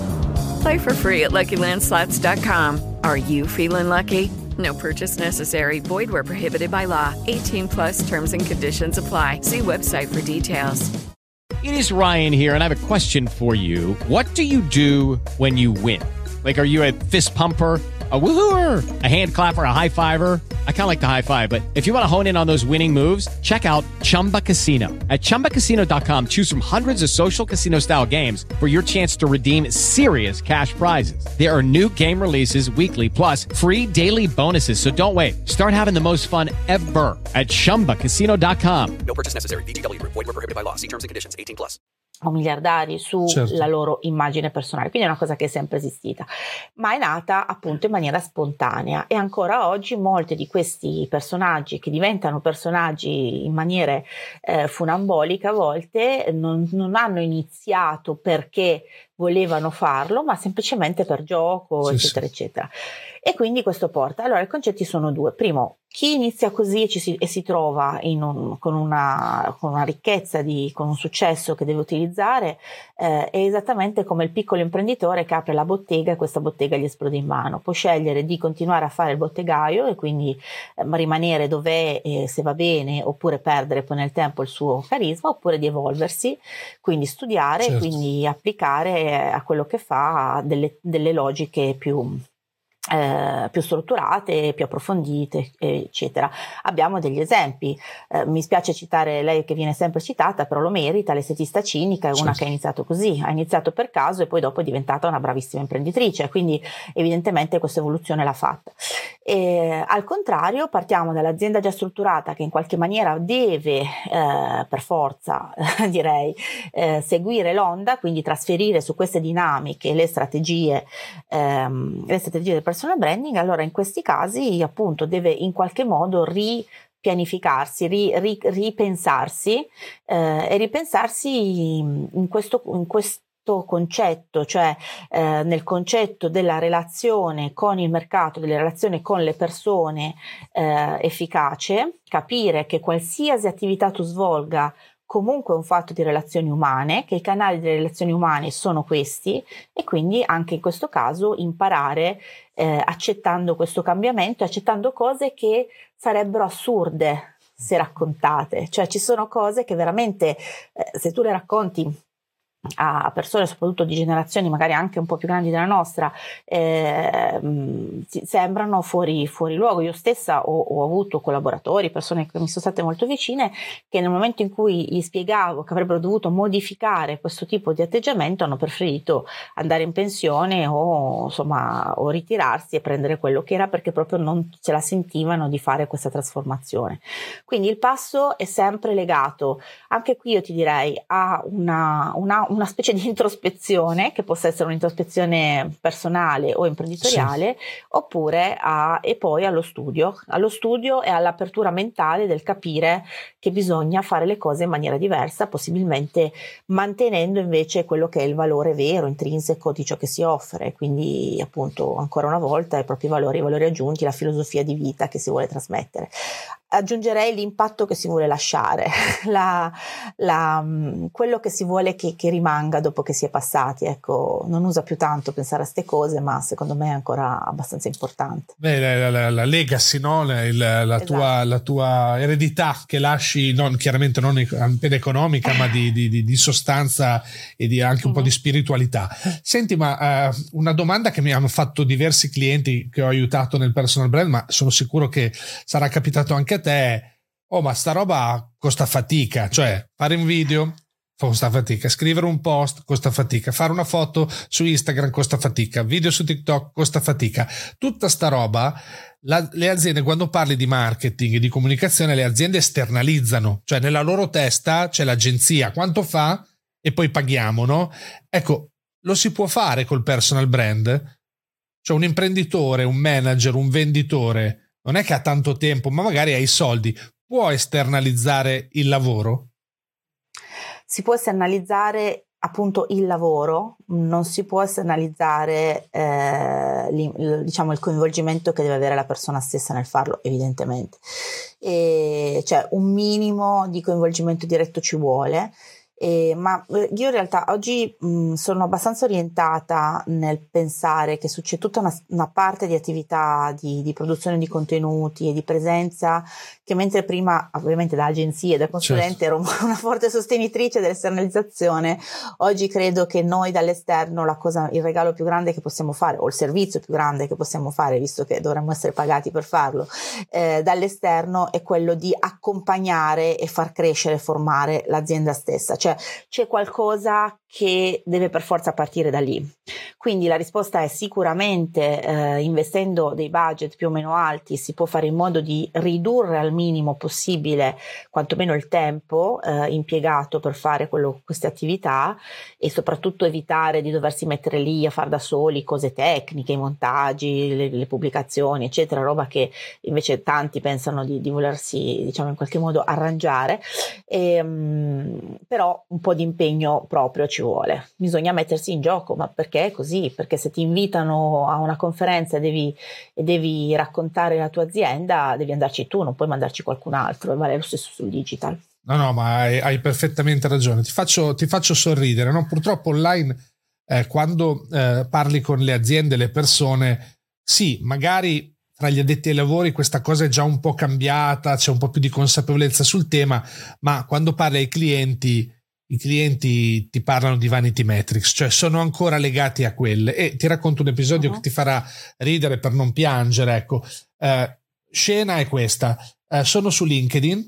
Play for free at Lucky Land Slots dot com. Are you feeling lucky? No purchase necessary. Void where prohibited by law. eighteen plus terms and conditions apply. See website for details.
It is Ryan here, and I have a question for you. What do you do when you win? Like, are you a fist pumper, a woohooer, a hand clapper, a high fiver? I kind of like the high five, but if you want to hone in on those winning moves, check out Chumba Casino. At Chumba Casino dot com, choose from hundreds of social casino style games for your chance to redeem serious cash prizes. There are new game releases weekly, plus free daily bonuses. So don't wait. Start having the most fun ever at Chumba Casino dot com.
No purchase necessary. V G W. Void where prohibited by law. See terms and conditions. eighteen plus.
O miliardari sulla
certo.
loro immagine personale, quindi è una cosa che è sempre esistita, ma è nata appunto in maniera spontanea, e ancora oggi molti di questi personaggi che diventano personaggi in maniere eh, funamboliche a volte non, non hanno iniziato perché volevano farlo, ma semplicemente per gioco,
sì,
eccetera
sì.
eccetera. E quindi questo porta, allora i concetti sono due. Primo, chi inizia così e, ci si, e si trova in un, con, una, con una ricchezza, di, con un successo che deve utilizzare, eh, è esattamente come il piccolo imprenditore che apre la bottega e questa bottega gli esplode in mano. Può scegliere di continuare a fare il bottegaio e quindi eh, rimanere dov'è, eh, se va bene, oppure perdere poi nel tempo il suo carisma, oppure di evolversi, quindi studiare,
Certo.
quindi applicare a quello che fa delle, delle logiche più Eh, più strutturate, più approfondite, eccetera. Abbiamo degli esempi, eh, mi spiace citare lei che viene sempre citata, però lo merita, l'estetista cinica, è una
Certo.
che ha iniziato così, ha iniziato per caso e poi dopo è diventata una bravissima imprenditrice, quindi evidentemente questa evoluzione l'ha fatta. E, al contrario, partiamo dall'azienda già strutturata che in qualche maniera deve eh, per forza direi eh, seguire l'onda, quindi trasferire su queste dinamiche le strategie ehm, le strategie del personal branding. Allora in questi casi appunto deve in qualche modo ripianificarsi, ri, ri, ripensarsi eh, e ripensarsi in questo, in questo concetto, cioè eh, nel concetto della relazione con il mercato, della relazione con le persone eh, efficace, capire che qualsiasi attività tu svolga comunque è un fatto di relazioni umane, che i canali delle relazioni umane sono questi, e quindi anche in questo caso imparare eh, accettando questo cambiamento, accettando cose che sarebbero assurde se raccontate, cioè ci sono cose che veramente eh, se tu le racconti a persone soprattutto di generazioni magari anche un po' più grandi della nostra, eh, sembrano fuori, fuori luogo. Io stessa ho, ho avuto collaboratori, persone che mi sono state molto vicine, che nel momento in cui gli spiegavo che avrebbero dovuto modificare questo tipo di atteggiamento hanno preferito andare in pensione o insomma o ritirarsi e prendere quello che era, perché proprio non ce la sentivano di fare questa trasformazione. Quindi il passo è sempre legato, anche qui io ti direi, a una, una una specie di introspezione, che possa essere un'introspezione personale o imprenditoriale, sì. oppure a, e poi allo studio, allo studio e all'apertura mentale del capire che bisogna fare le cose in maniera diversa, possibilmente mantenendo invece quello che è il valore vero, intrinseco di ciò che si offre, quindi appunto ancora una volta i propri valori, i valori aggiunti, la filosofia di vita che si vuole trasmettere. Aggiungerei l'impatto che si vuole lasciare, la, la, quello che si vuole che, che rimanga dopo che si è passati. Ecco, non usa più tanto pensare a ste cose, ma secondo me è ancora abbastanza importante.
Beh, la, la, la legacy, no? Il, la,
esatto.
tua, la tua eredità che lasci, non, chiaramente non per economica, ma di, di, di, di sostanza e di anche un mm-hmm. po' di spiritualità. Senti, ma uh, una domanda che mi hanno fatto diversi clienti che ho aiutato nel personal brand, ma sono sicuro che sarà capitato anche a te. Oh, ma sta roba costa fatica, cioè fare un video costa fatica, scrivere un post costa fatica, fare una foto su Instagram costa fatica, video su TikTok costa fatica. Tutta sta roba la, le aziende, quando parli di marketing e di comunicazione, le aziende esternalizzano, cioè nella loro testa c'è l'agenzia, quanto fa e poi paghiamo, no? Ecco, lo si può fare col personal brand, cioè un imprenditore, un manager, un venditore non è che ha tanto tempo, ma magari ha i soldi, può esternalizzare il lavoro?
Si può esternalizzare appunto il lavoro, non si può esternalizzare eh, il, diciamo il coinvolgimento che deve avere la persona stessa nel farlo, evidentemente. E, cioè un minimo di coinvolgimento diretto ci vuole. Eh, ma io in realtà oggi mh, sono abbastanza orientata nel pensare che c'è tutta una, una parte di attività di, di produzione di contenuti e di presenza che, mentre prima ovviamente da agenzie, da consulente, certo, ero una forte sostenitrice dell'esternalizzazione, oggi credo che noi dall'esterno la cosa, il regalo più grande che possiamo fare, o il servizio più grande che possiamo fare, visto che dovremmo essere pagati per farlo, eh, dall'esterno, è quello di accompagnare e far crescere e formare l'azienda stessa. Cioè c'è qualcosa che deve per forza partire da lì. Quindi la risposta è sicuramente eh, investendo dei budget più o meno alti si può fare in modo di ridurre al minimo possibile quantomeno il tempo eh, impiegato per fare quello, queste attività, e soprattutto evitare di doversi mettere lì a far da soli cose tecniche, i montaggi, le, le pubblicazioni eccetera, roba che invece tanti pensano di, di volersi, diciamo, in qualche modo arrangiare. E, mh, però un po' di impegno proprio ci vuole, bisogna mettersi in gioco, ma perché è così? Perché se ti invitano a una conferenza e devi, e devi raccontare la tua azienda, devi andarci tu, non puoi mandarci qualcun altro, e vale lo stesso sul digital.
No, no, ma hai, hai perfettamente ragione, ti faccio, ti faccio sorridere, no? Purtroppo online eh, quando eh, parli con le aziende, le persone, sì, magari tra gli addetti ai lavori questa cosa è già un po' cambiata, c'è un po' più di consapevolezza sul tema, ma quando parli ai clienti, i clienti ti parlano di vanity metrics, cioè sono ancora legati a quelle. E ti racconto un episodio uh-huh. che ti farà ridere per non piangere, ecco. Eh, scena è questa, eh, sono su LinkedIn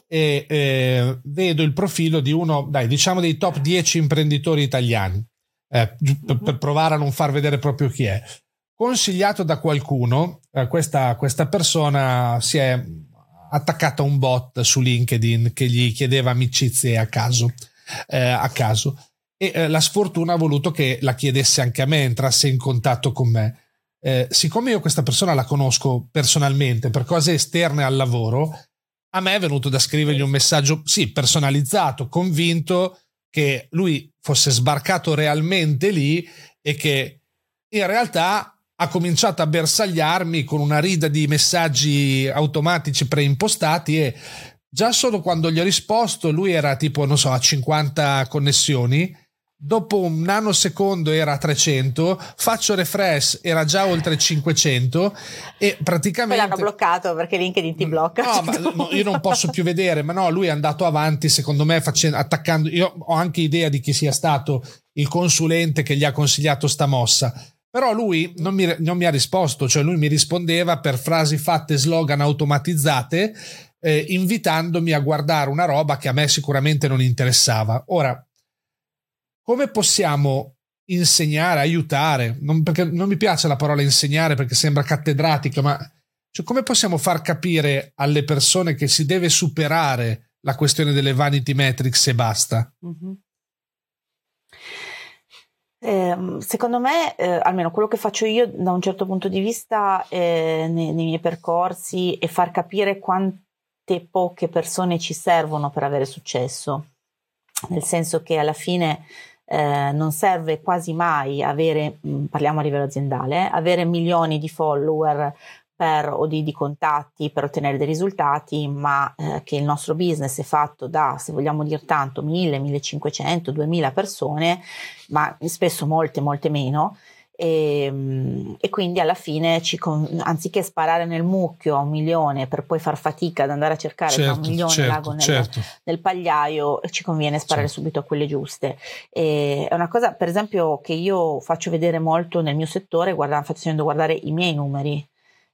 e eh, vedo il profilo di uno, dai, diciamo dei top dieci imprenditori italiani, eh, uh-huh. per provare a non far vedere proprio chi è. Consigliato da qualcuno, eh, questa, questa persona si è attaccata a un bot su LinkedIn che gli chiedeva amicizie a caso, eh, a caso e eh, la sfortuna ha voluto che la chiedesse anche a me, entrasse in contatto con me. Eh, siccome io questa persona la conosco personalmente per cose esterne al lavoro, a me è venuto da scrivergli un messaggio, sì, personalizzato, convinto che lui fosse sbarcato realmente lì e che in realtà ha cominciato a bersagliarmi con una rida di messaggi automatici preimpostati, e già solo quando gli ho risposto lui era tipo, non so, a cinquanta connessioni, dopo un nanosecondo era a trecento, faccio refresh, era già oltre cinquecento e praticamente...
Poi l'hanno bloccato perché LinkedIn ti blocca.
No, ma no, io non posso più vedere, ma no, lui è andato avanti secondo me facendo, attaccando, io ho anche idea di chi sia stato il consulente che gli ha consigliato sta mossa, però lui non mi, non mi ha risposto, cioè lui mi rispondeva per frasi fatte, slogan automatizzate, eh, invitandomi a guardare una roba che a me sicuramente non interessava. Ora, come possiamo insegnare, aiutare? Non, perché non mi piace la parola insegnare perché sembra cattedratica, ma cioè, come possiamo far capire alle persone che si deve superare la questione delle vanity metrics e basta?
Mm-hmm. Eh, secondo me, eh, almeno quello che faccio io da un certo punto di vista eh, nei, nei miei percorsi è far capire quante poche persone ci servono per avere successo, nel senso che alla fine Eh, non serve quasi mai avere, mh, parliamo a livello aziendale, avere milioni di follower per, o di, di contatti per ottenere dei risultati, ma eh, che il nostro business è fatto da, se vogliamo dir tanto, mille, millecinquecento, duemila persone, ma spesso molte, molte meno. E, e quindi alla fine ci con, anziché sparare nel mucchio a un milione per poi far fatica ad andare a cercare
certo,
un milione
certo,
l'ago nel,
certo.
nel pagliaio, ci conviene sparare certo. subito a quelle giuste. E è una cosa per esempio che io faccio vedere molto nel mio settore, guarda, facendo guardare i miei numeri.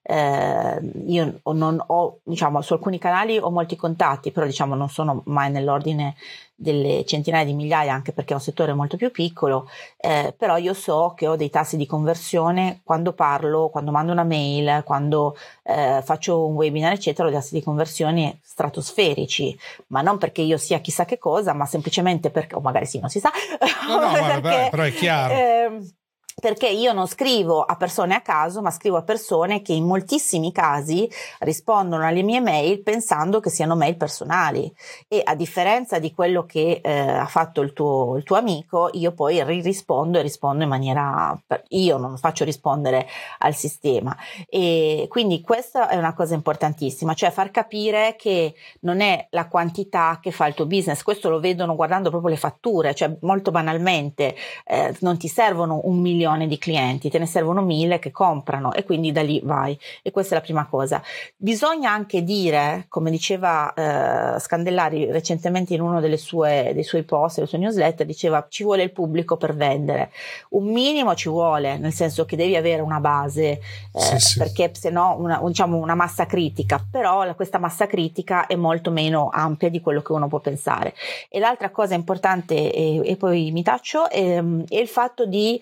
Eh, io non ho, diciamo, su alcuni canali ho molti contatti, però diciamo non sono mai nell'ordine delle centinaia di migliaia, anche perché è un settore molto più piccolo, eh, però io so che ho dei tassi di conversione quando parlo, quando mando una mail, quando eh, faccio un webinar eccetera, ho dei tassi di conversione stratosferici, ma non perché io sia chissà che cosa, ma semplicemente perché, o magari sì, non si sa,
no, no,
perché,
vabbè, però è chiaro.
Eh, perché io non scrivo a persone a caso, ma scrivo a persone che in moltissimi casi rispondono alle mie mail pensando che siano mail personali, e a differenza di quello che eh, ha fatto il tuo, il tuo amico, io poi rispondo e rispondo in maniera, io non faccio rispondere al sistema, e quindi questa è una cosa importantissima, cioè far capire che non è la quantità che fa il tuo business. Questo lo vedono guardando proprio le fatture, cioè molto banalmente eh, non ti servono un milione di clienti, te ne servono mille che comprano, e quindi da lì vai. E questa è la prima cosa. Bisogna anche dire, come diceva eh, Scandellari recentemente in uno delle sue, dei suoi post, delle sue newsletter, diceva ci vuole il pubblico per vendere. Un minimo ci vuole, nel senso che devi avere una base, eh, sì, sì. perché se no una, diciamo una massa critica, però questa massa critica è molto meno ampia di quello che uno può pensare. E l'altra cosa importante, e, e poi mi taccio, è, è il fatto di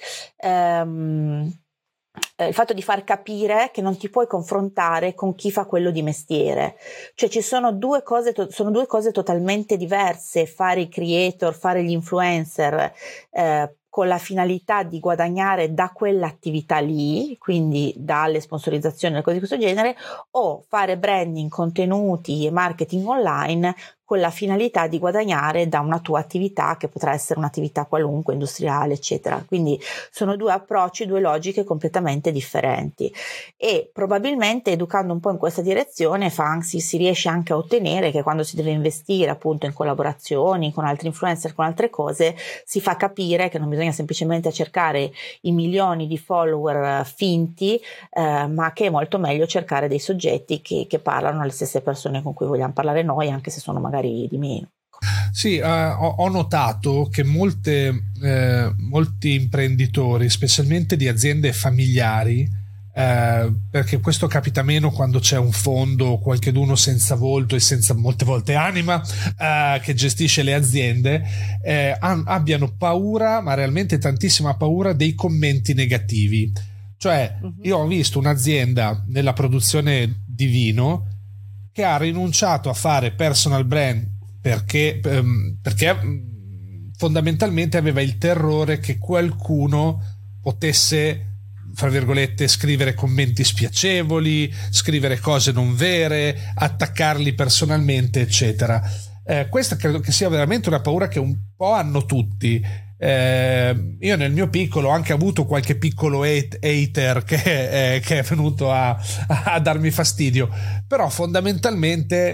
Um, il fatto di far capire che non ti puoi confrontare con chi fa quello di mestiere, cioè ci sono due cose, to- sono due cose totalmente diverse, fare i creator, fare gli influencer eh, con la finalità di guadagnare da quell'attività lì, quindi dalle sponsorizzazioni e cose di questo genere, o fare branding, contenuti e marketing online con la finalità di guadagnare da una tua attività che potrà essere un'attività qualunque, industriale, eccetera. Quindi sono due approcci, due logiche completamente differenti, e probabilmente educando un po' in questa direzione fa, si, si riesce anche a ottenere che quando si deve investire appunto in collaborazioni con altri influencer, con altre cose, si fa capire che non bisogna semplicemente cercare i milioni di follower finti, eh, ma che è molto meglio cercare dei soggetti che, che parlano alle stesse persone con cui vogliamo parlare noi, anche se sono magari di meno.
Sì, eh, ho, ho notato che molte, eh, molti imprenditori, specialmente di aziende familiari, eh, perché questo capita meno quando c'è un fondo, qualcheduno senza volto e senza molte volte anima, eh, che gestisce le aziende, eh, an- abbiano paura, ma realmente tantissima paura, dei commenti negativi. Cioè, uh-huh. io ho visto un'azienda nella produzione di vino che ha rinunciato a fare personal brand perché, um, perché um, fondamentalmente aveva il terrore che qualcuno potesse, fra virgolette, scrivere commenti spiacevoli, scrivere cose non vere, attaccarli personalmente, eccetera. Eh, questa credo che sia veramente una paura che un po' hanno tutti. Eh, io nel mio piccolo ho anche avuto qualche piccolo hate, hater che, eh, che è venuto a, a darmi fastidio, però fondamentalmente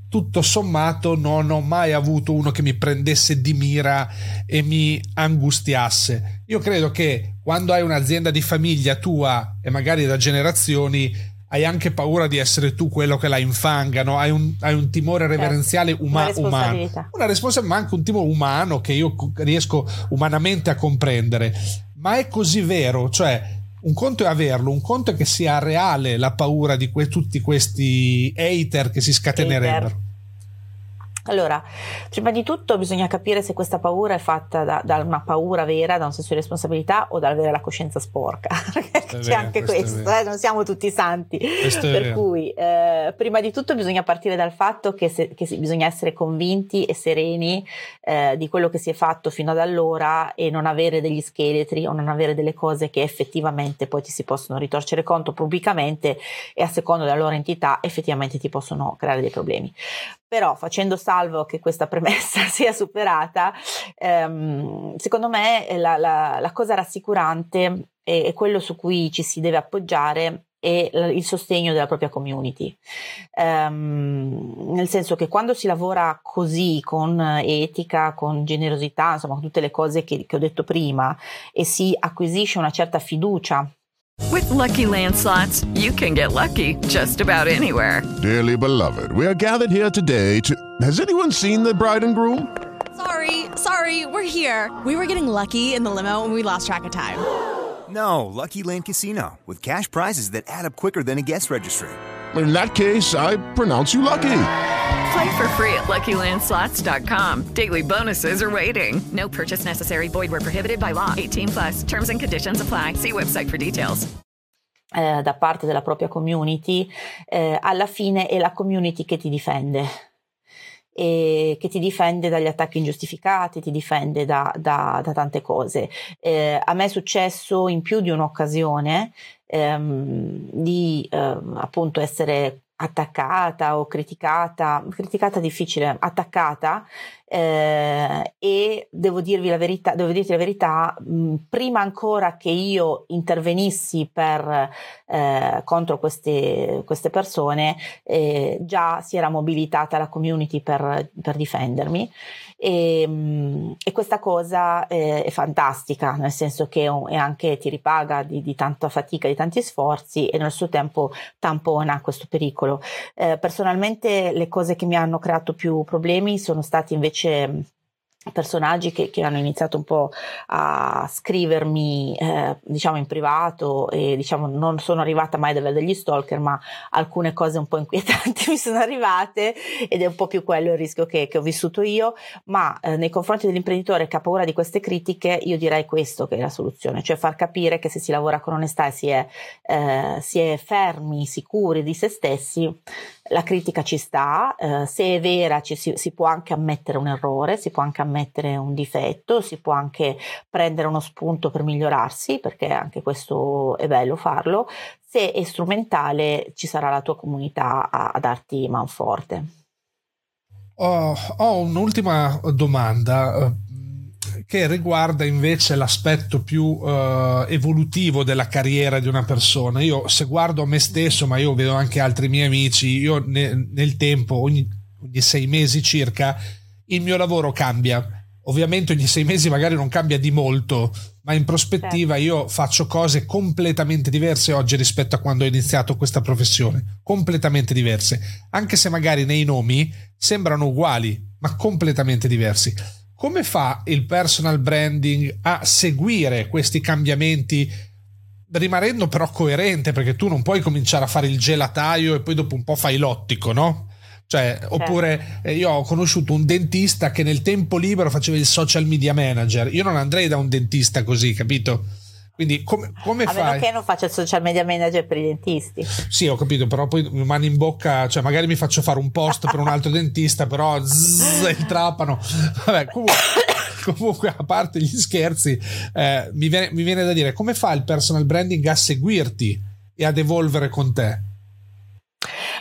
tutto sommato non ho mai avuto uno che mi prendesse di mira e mi angustiasse. Io credo che quando hai un'azienda di famiglia tua e magari da generazioni, hai anche paura di essere tu quello che la infanga, no? Hai un, hai un timore reverenziale
certo,
uma-
una responsabilità.
umano, una responsabilità, ma anche un timore umano che io riesco umanamente a comprendere. Ma è così vero, cioè un conto è averlo, un conto è che sia reale la paura di que- tutti questi hater che si scatenerebbero.
Hater. Allora, prima di tutto bisogna capire se questa paura è fatta da, da una paura vera, da un senso di responsabilità o dall'avere la coscienza sporca. C'è vero, anche questo, questo eh, non siamo tutti santi. Per vero. Cui, eh, prima di tutto bisogna partire dal fatto che, se, che bisogna essere convinti e sereni eh, di quello che si è fatto fino ad allora e non avere degli scheletri o non avere delle cose che effettivamente poi ti si possono ritorcere contro pubblicamente e a seconda della loro entità effettivamente ti possono creare dei problemi. Però facendo salvo che questa premessa sia superata, ehm, secondo me la, la, la cosa rassicurante e, e quello su cui ci si deve appoggiare è il sostegno della propria community, ehm, nel senso che quando si lavora così con etica, con generosità, insomma con tutte le cose che, che ho detto prima e si acquisisce una certa fiducia.
With Lucky Land Slots, you can get lucky just about anywhere.
Dearly beloved, we are gathered here today to... Has anyone seen the bride and groom?
Sorry, sorry, we're here. We were getting lucky in the limo and we lost track of time.
No, Lucky Land Casino, with cash prizes that add up quicker than a guest registry.
In that case, I pronounce you lucky.
Play for free at lucky land slots dot com. Daily bonuses are waiting. No purchase necessary. Void where prohibited by law. eighteen plus. Terms and conditions apply. See website for details.
Eh, da parte della propria community, eh, alla fine è la community che ti difende. E che ti difende dagli attacchi ingiustificati, ti difende da, da, da tante cose. Eh, a me è successo in più di un'occasione ehm, di ehm, appunto essere attaccata o criticata, criticata difficile, attaccata eh, e devo dirvi la verità, devo dirti la verità, mh, prima ancora che io intervenissi per eh, contro queste, queste persone eh, già si era mobilitata la community per, per difendermi e, mh, e questa cosa eh, è fantastica, nel senso che è anche ti ripaga di, di tanta fatica, di tanti sforzi e nel suo tempo tampona questo pericolo. Eh, personalmente le cose che mi hanno creato più problemi sono stati invece personaggi che, che hanno iniziato un po' a scrivermi eh, diciamo in privato e diciamo non sono arrivata mai ad avere degli stalker, ma alcune cose un po' inquietanti mi sono arrivate ed è un po' più quello il rischio che, che ho vissuto io, ma eh, nei confronti dell'imprenditore che ha paura di queste critiche io direi questo che è la soluzione, cioè far capire che se si lavora con onestà e si è, eh, si è fermi, sicuri di se stessi, la critica ci sta, eh, se è vera ci si, si può anche ammettere un errore, si può anche ammettere un difetto, si può anche prendere uno spunto per migliorarsi, perché anche questo è bello farlo. Se è strumentale ci sarà la tua comunità a, a darti manforte.
Oh, ho un'ultima domanda che riguarda invece l'aspetto più uh, evolutivo della carriera di una persona. Io se guardo a me stesso, ma io vedo anche altri miei amici, io ne, nel tempo, ogni, ogni sei mesi circa, il mio lavoro cambia. Ovviamente ogni sei mesi magari non cambia di molto, ma in prospettiva io faccio cose completamente diverse oggi rispetto a quando ho iniziato questa professione, completamente diverse, anche se magari nei nomi sembrano uguali, ma completamente diversi. Come fa il personal branding a seguire questi cambiamenti, rimanendo però coerente, perché tu non puoi cominciare a fare il gelataio e poi dopo un po' fai l'ottico, no? Cioè, oppure eh, io ho conosciuto un dentista che nel tempo libero faceva il social media manager. Io non andrei da un dentista così, capito? Quindi come, come
a
fai?
A meno che non faccia il social media manager per i dentisti.
Sì, ho capito, però poi mi mano in bocca, cioè magari mi faccio fare un post per un altro dentista, però zzz, il trapano. Vabbè, comunque, comunque a parte gli scherzi, eh, mi, viene, mi viene da dire, come fa il personal branding a seguirti e ad evolvere con te?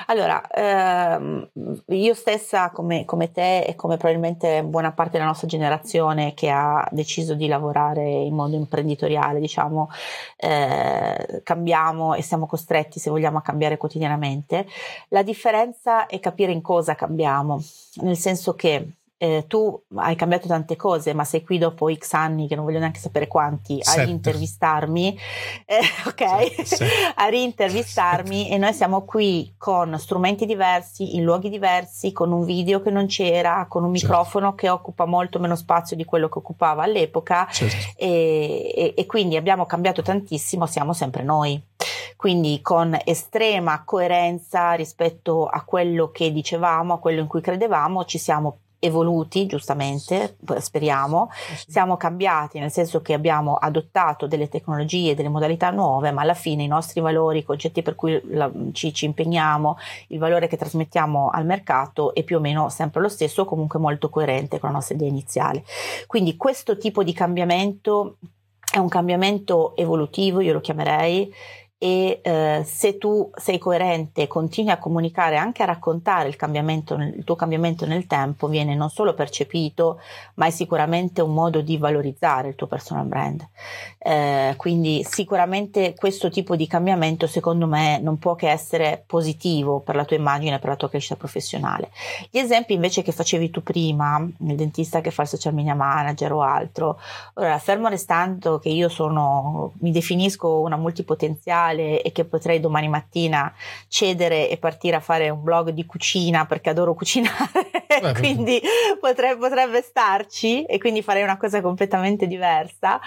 Allora, ehm, io stessa come, come te e come probabilmente buona parte della nostra generazione che ha deciso di lavorare in modo imprenditoriale, diciamo, eh, cambiamo e siamo costretti, se vogliamo, a cambiare quotidianamente. La differenza è capire in cosa cambiamo, nel senso che Eh, tu hai cambiato tante cose, ma sei qui dopo X anni, che non voglio neanche sapere quanti,
Sette.
a rintervistarmi, eh, ok?
Sette, sette.
a rintervistarmi sette. E noi siamo qui con strumenti diversi, in luoghi diversi, con un video che non c'era, con un microfono certo. che occupa molto meno spazio di quello che occupava all'epoca, certo. e, e, e quindi abbiamo cambiato tantissimo, siamo sempre noi. Quindi con estrema coerenza rispetto a quello che dicevamo, a quello in cui credevamo, ci siamo evoluti, giustamente, speriamo, siamo cambiati, nel senso che abbiamo adottato delle tecnologie, delle modalità nuove, ma alla fine i nostri valori, i concetti per cui la, ci, ci impegniamo, il valore che trasmettiamo al mercato è più o meno sempre lo stesso, o comunque molto coerente con la nostra idea iniziale. Quindi questo tipo di cambiamento è un cambiamento evolutivo, io lo chiamerei, e eh, se tu sei coerente, continui a comunicare, anche a raccontare il cambiamento, il tuo cambiamento nel tempo, viene non solo percepito, ma è sicuramente un modo di valorizzare il tuo personal brand. Eh, quindi sicuramente questo tipo di cambiamento, secondo me, non può che essere positivo per la tua immagine, per la tua crescita professionale. Gli esempi invece che facevi tu prima, il dentista che fa il social media manager o altro, ora, fermo restando che io sono, mi definisco una multipotenziale e che potrei domani mattina cedere e partire a fare un blog di cucina perché adoro cucinare, Beh, quindi potrebbe, potrebbe starci, e quindi farei una cosa completamente diversa.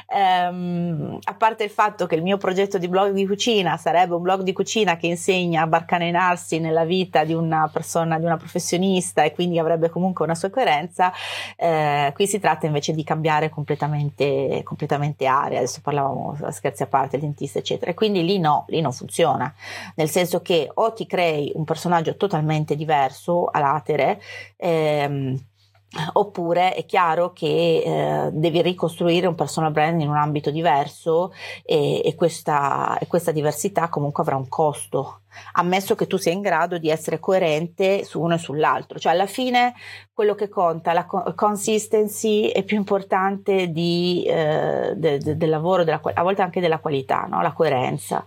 Um, a parte il fatto che il mio progetto di blog di cucina sarebbe un blog di cucina che insegna a barcanenarsi nella vita di una persona, di una professionista, e quindi avrebbe comunque una sua coerenza, eh, qui si tratta invece di cambiare completamente, completamente area. Adesso parlavamo, scherzi a parte, il dentista eccetera, e quindi lì no, lì non funziona, nel senso che o ti crei un personaggio totalmente diverso a latere, ehm, oppure è chiaro che eh, devi ricostruire un personal brand in un ambito diverso, e, e, questa, e questa diversità comunque avrà un costo, ammesso che tu sia in grado di essere coerente su uno e sull'altro. Cioè alla fine quello che conta, la consistency è più importante di, eh, de, de, del lavoro, della, a volte anche della qualità, no? La coerenza,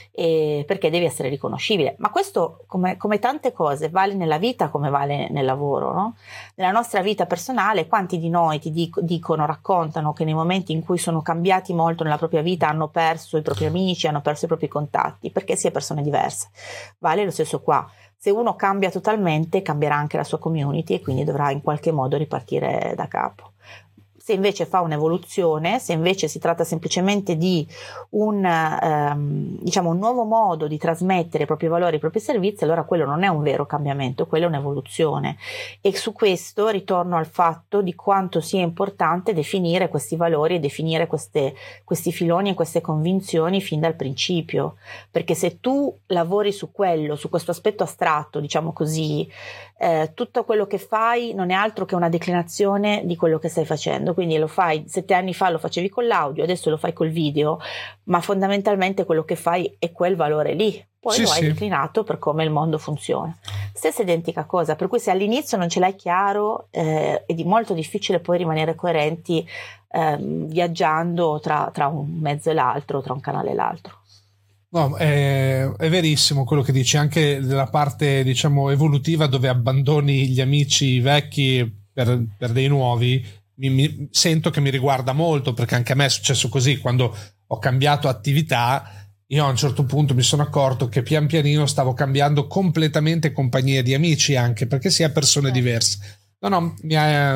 e perché devi essere riconoscibile. Ma questo, come, come tante cose, vale nella vita come vale nel lavoro, no? Nella nostra vita personale, quanti di noi ti dico, dicono, raccontano che nei momenti in cui sono cambiati molto nella propria vita hanno perso i propri amici, hanno perso i propri contatti, perché si è persone diverse. Vale lo stesso qua. Se uno cambia totalmente, cambierà anche la sua community, e quindi dovrà in qualche modo ripartire da capo. Se invece fa un'evoluzione, se invece si tratta semplicemente di un, ehm, diciamo, un nuovo modo di trasmettere i propri valori, i propri servizi, allora quello non è un vero cambiamento, quello è un'evoluzione. E su questo ritorno al fatto di quanto sia importante definire questi valori e definire queste, questi filoni e queste convinzioni fin dal principio, perché se tu lavori su quello, su questo aspetto astratto, diciamo così, eh, tutto quello che fai non è altro che una declinazione di quello che stai facendo. Quindi lo fai, sette anni fa lo facevi con l'audio, adesso lo fai col video, ma fondamentalmente quello che fai è quel valore lì, poi sì, lo hai sì. declinato per come il mondo funziona. Stessa identica cosa, per cui se all'inizio non ce l'hai chiaro, eh, è di molto difficile poi rimanere coerenti eh, viaggiando tra, tra un mezzo e l'altro, tra un canale e l'altro.
No, è, è verissimo quello che dici, anche della parte, diciamo, evolutiva, dove abbandoni gli amici vecchi per, per dei nuovi. Mi, mi sento che mi riguarda molto, perché anche a me è successo così. Quando ho cambiato attività, io a un certo punto mi sono accorto che pian pianino stavo cambiando completamente compagnia di amici, anche perché si è persone diverse. No, no, mi ha,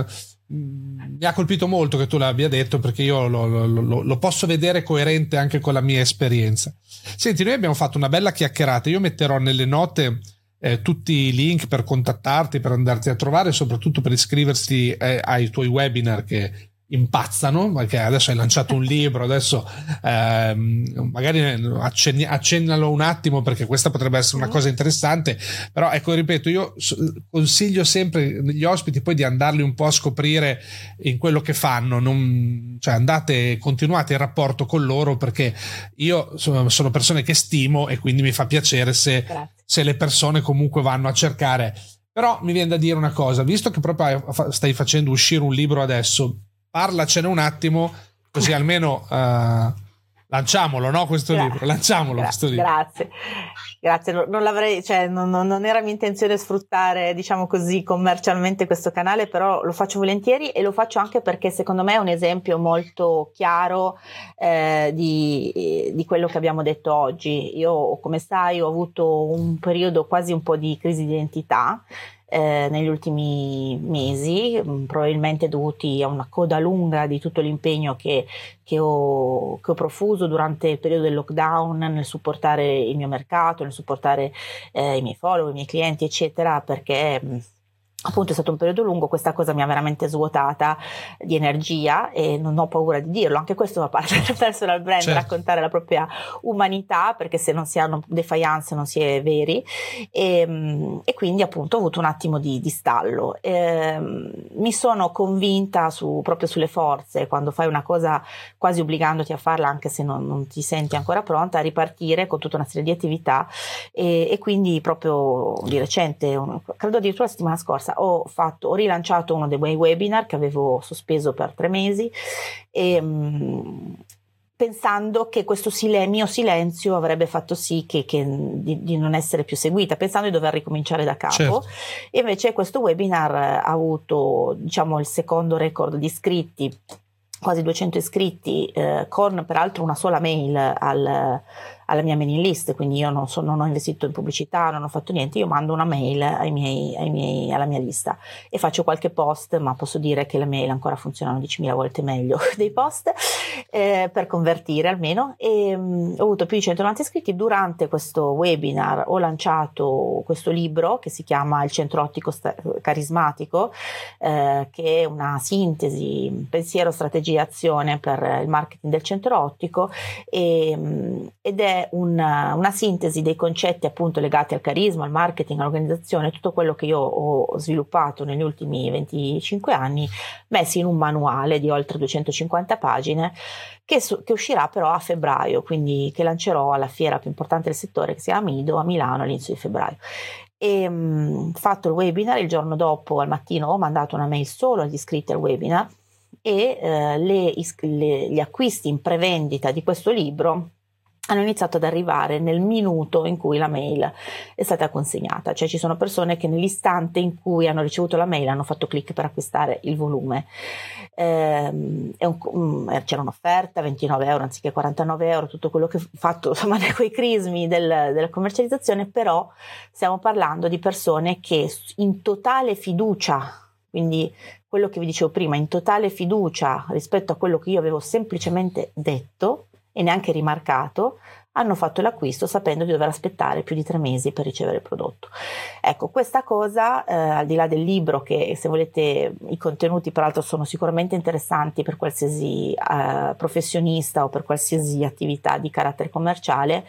mi ha colpito molto che tu l'abbia detto, perché io lo, lo, lo, lo posso vedere coerente anche con la mia esperienza. Senti, noi abbiamo fatto una bella chiacchierata, io metterò nelle note Eh, tutti i link per contattarti, per andarti a trovare, soprattutto per iscriversi eh, ai tuoi webinar che impazzano, perché adesso hai lanciato un libro, adesso ehm, magari accenni, accennalo un attimo, perché questa potrebbe essere una cosa interessante. Però ecco, ripeto, io consiglio sempre gli ospiti poi di andarli un po' a scoprire in quello che fanno, non, cioè andate, continuate il rapporto con loro, perché io sono, sono persone che stimo, e quindi mi fa piacere se Grazie. se le persone comunque vanno a cercare. Però mi viene da dire una cosa, visto che proprio stai facendo uscire un libro adesso, parlacene un attimo, così almeno uh, lanciamolo, no? Questo Gra- libro, lanciamolo.
Gra-
questo libro.
Grazie, grazie. Non, non l'avrei, cioè, non, non, non era mia intenzione sfruttare, diciamo così, commercialmente questo canale, però lo faccio volentieri e lo faccio anche perché secondo me è un esempio molto chiaro eh, di, di quello che abbiamo detto oggi. Io, come sai, ho avuto un periodo quasi un po' di crisi di identità. Eh, negli ultimi mesi, probabilmente dovuti a una coda lunga di tutto l'impegno che, che, ho, che ho profuso durante il periodo del lockdown nel supportare il mio mercato, nel supportare eh, i miei follower, i miei clienti eccetera, perché appunto è stato un periodo lungo. Questa cosa mi ha veramente svuotata di energia e non ho paura di dirlo, anche questo fa parte del personal brand, certo. Raccontare la propria umanità, perché se non si hanno defiance non si è veri, e, e quindi appunto ho avuto un attimo di, di stallo. E, mi sono convinta su, proprio sulle forze, quando fai una cosa quasi obbligandoti a farla anche se non, non ti senti ancora pronta, a ripartire con tutta una serie di attività e, e quindi proprio di recente, credo addirittura la settimana scorsa, Ho, fatto, ho rilanciato uno dei miei webinar che avevo sospeso per tre mesi e, mh, pensando che questo sil- mio silenzio avrebbe fatto sì che, che di, di non essere più seguita, pensando di dover ricominciare da capo. Certo. E invece questo webinar ha avuto, diciamo, il secondo record di iscritti, quasi duecento iscritti, eh, con peraltro una sola mail al alla mia mailing list, quindi io non, so, non ho investito in pubblicità, non ho fatto niente, io mando una mail ai miei, ai miei, alla mia lista e faccio qualche post, ma posso dire che le mail ancora funzionano diecimila volte meglio dei post, eh, per convertire almeno, e mh, ho avuto più di centonovanta iscritti. Durante questo webinar ho lanciato questo libro che si chiama Il centro ottico sta- carismatico, eh, che è una sintesi, pensiero, strategia e azione per il marketing del centro ottico, e, mh, ed è Una, una sintesi dei concetti appunto legati al carisma, al marketing, all'organizzazione, tutto quello che io ho sviluppato negli ultimi venticinque anni, messi in un manuale di oltre duecentocinquanta pagine che, su, che uscirà però a febbraio, quindi che lancerò alla fiera più importante del settore che si chiama Mido a Milano all'inizio di febbraio. E mh, fatto il webinar, il giorno dopo al mattino ho mandato una mail solo agli iscritti al webinar e eh, le, le, gli acquisti in prevendita di questo libro hanno iniziato ad arrivare nel minuto in cui la mail è stata consegnata, cioè ci sono persone che nell'istante in cui hanno ricevuto la mail hanno fatto click per acquistare il volume. Ehm, è un, c'era un'offerta ventinove euro anziché quarantanove euro, tutto quello che ho fatto insomma nei quei crismi del, della commercializzazione, però stiamo parlando di persone che in totale fiducia, quindi quello che vi dicevo prima, in totale fiducia rispetto a quello che io avevo semplicemente detto e neanche rimarcato, hanno fatto l'acquisto sapendo di dover aspettare più di tre mesi per ricevere il prodotto. Ecco, questa cosa, eh, al di là del libro, che se volete i contenuti peraltro sono sicuramente interessanti per qualsiasi eh, professionista o per qualsiasi attività di carattere commerciale,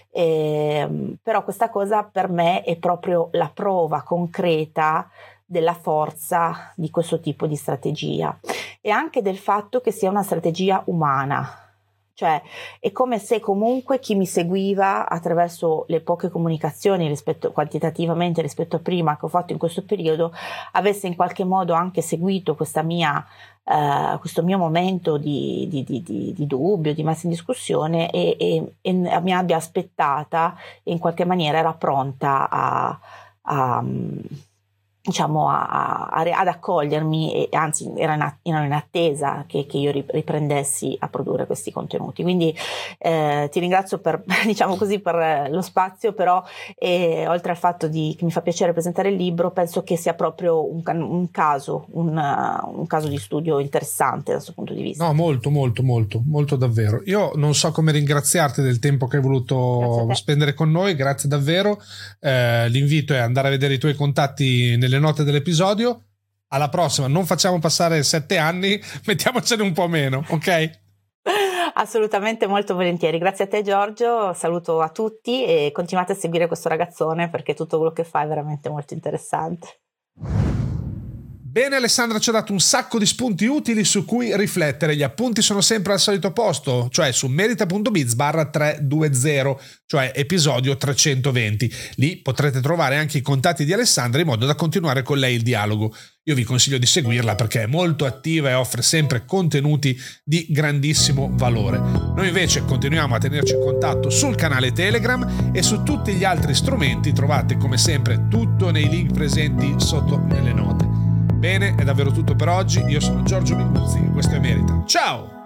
eh, però questa cosa per me è proprio la prova concreta della forza di questo tipo di strategia e anche del fatto che sia una strategia umana. Cioè è come se comunque chi mi seguiva attraverso le poche comunicazioni rispetto, quantitativamente rispetto a prima che ho fatto in questo periodo, avesse in qualche modo anche seguito questa mia, uh, questo mio momento di, di, di, di, di dubbio, di messa in discussione e, e, e mi abbia aspettata e in qualche maniera era pronta a, a diciamo a, a, ad accogliermi e anzi erano in attesa che, che io riprendessi a produrre questi contenuti. Quindi eh, ti ringrazio per diciamo così per lo spazio, però eh, oltre al fatto di, che mi fa piacere presentare il libro, penso che sia proprio un, un caso un, un caso di studio interessante dal suo punto di vista.
No, molto molto molto molto davvero. Io non so come ringraziarti del tempo che hai voluto spendere con noi, grazie davvero. Eh, l'invito è andare a vedere i tuoi contatti nel le note dell'episodio. Alla prossima, non facciamo passare sette anni, mettiamocene un po' meno, ok?
Assolutamente, molto volentieri. Grazie a te Giorgio, saluto a tutti e continuate a seguire questo ragazzone perché tutto quello che fa è veramente molto interessante.
Bene, Alessandra ci ha dato un sacco di spunti utili su cui riflettere. Gli appunti sono sempre al solito posto, cioè su merita.biz barra trecentoventi, cioè episodio trecentoventi. Lì potrete trovare anche i contatti di Alessandra in modo da continuare con lei il dialogo. Io vi consiglio di seguirla perché è molto attiva e offre sempre contenuti di grandissimo valore. Noi invece continuiamo a tenerci in contatto sul canale Telegram e su tutti gli altri strumenti. Trovate come sempre tutto nei link presenti sotto nelle note. Bene, è davvero tutto per oggi. Io sono Giorgio Minguzzi, questo è Merita. Ciao!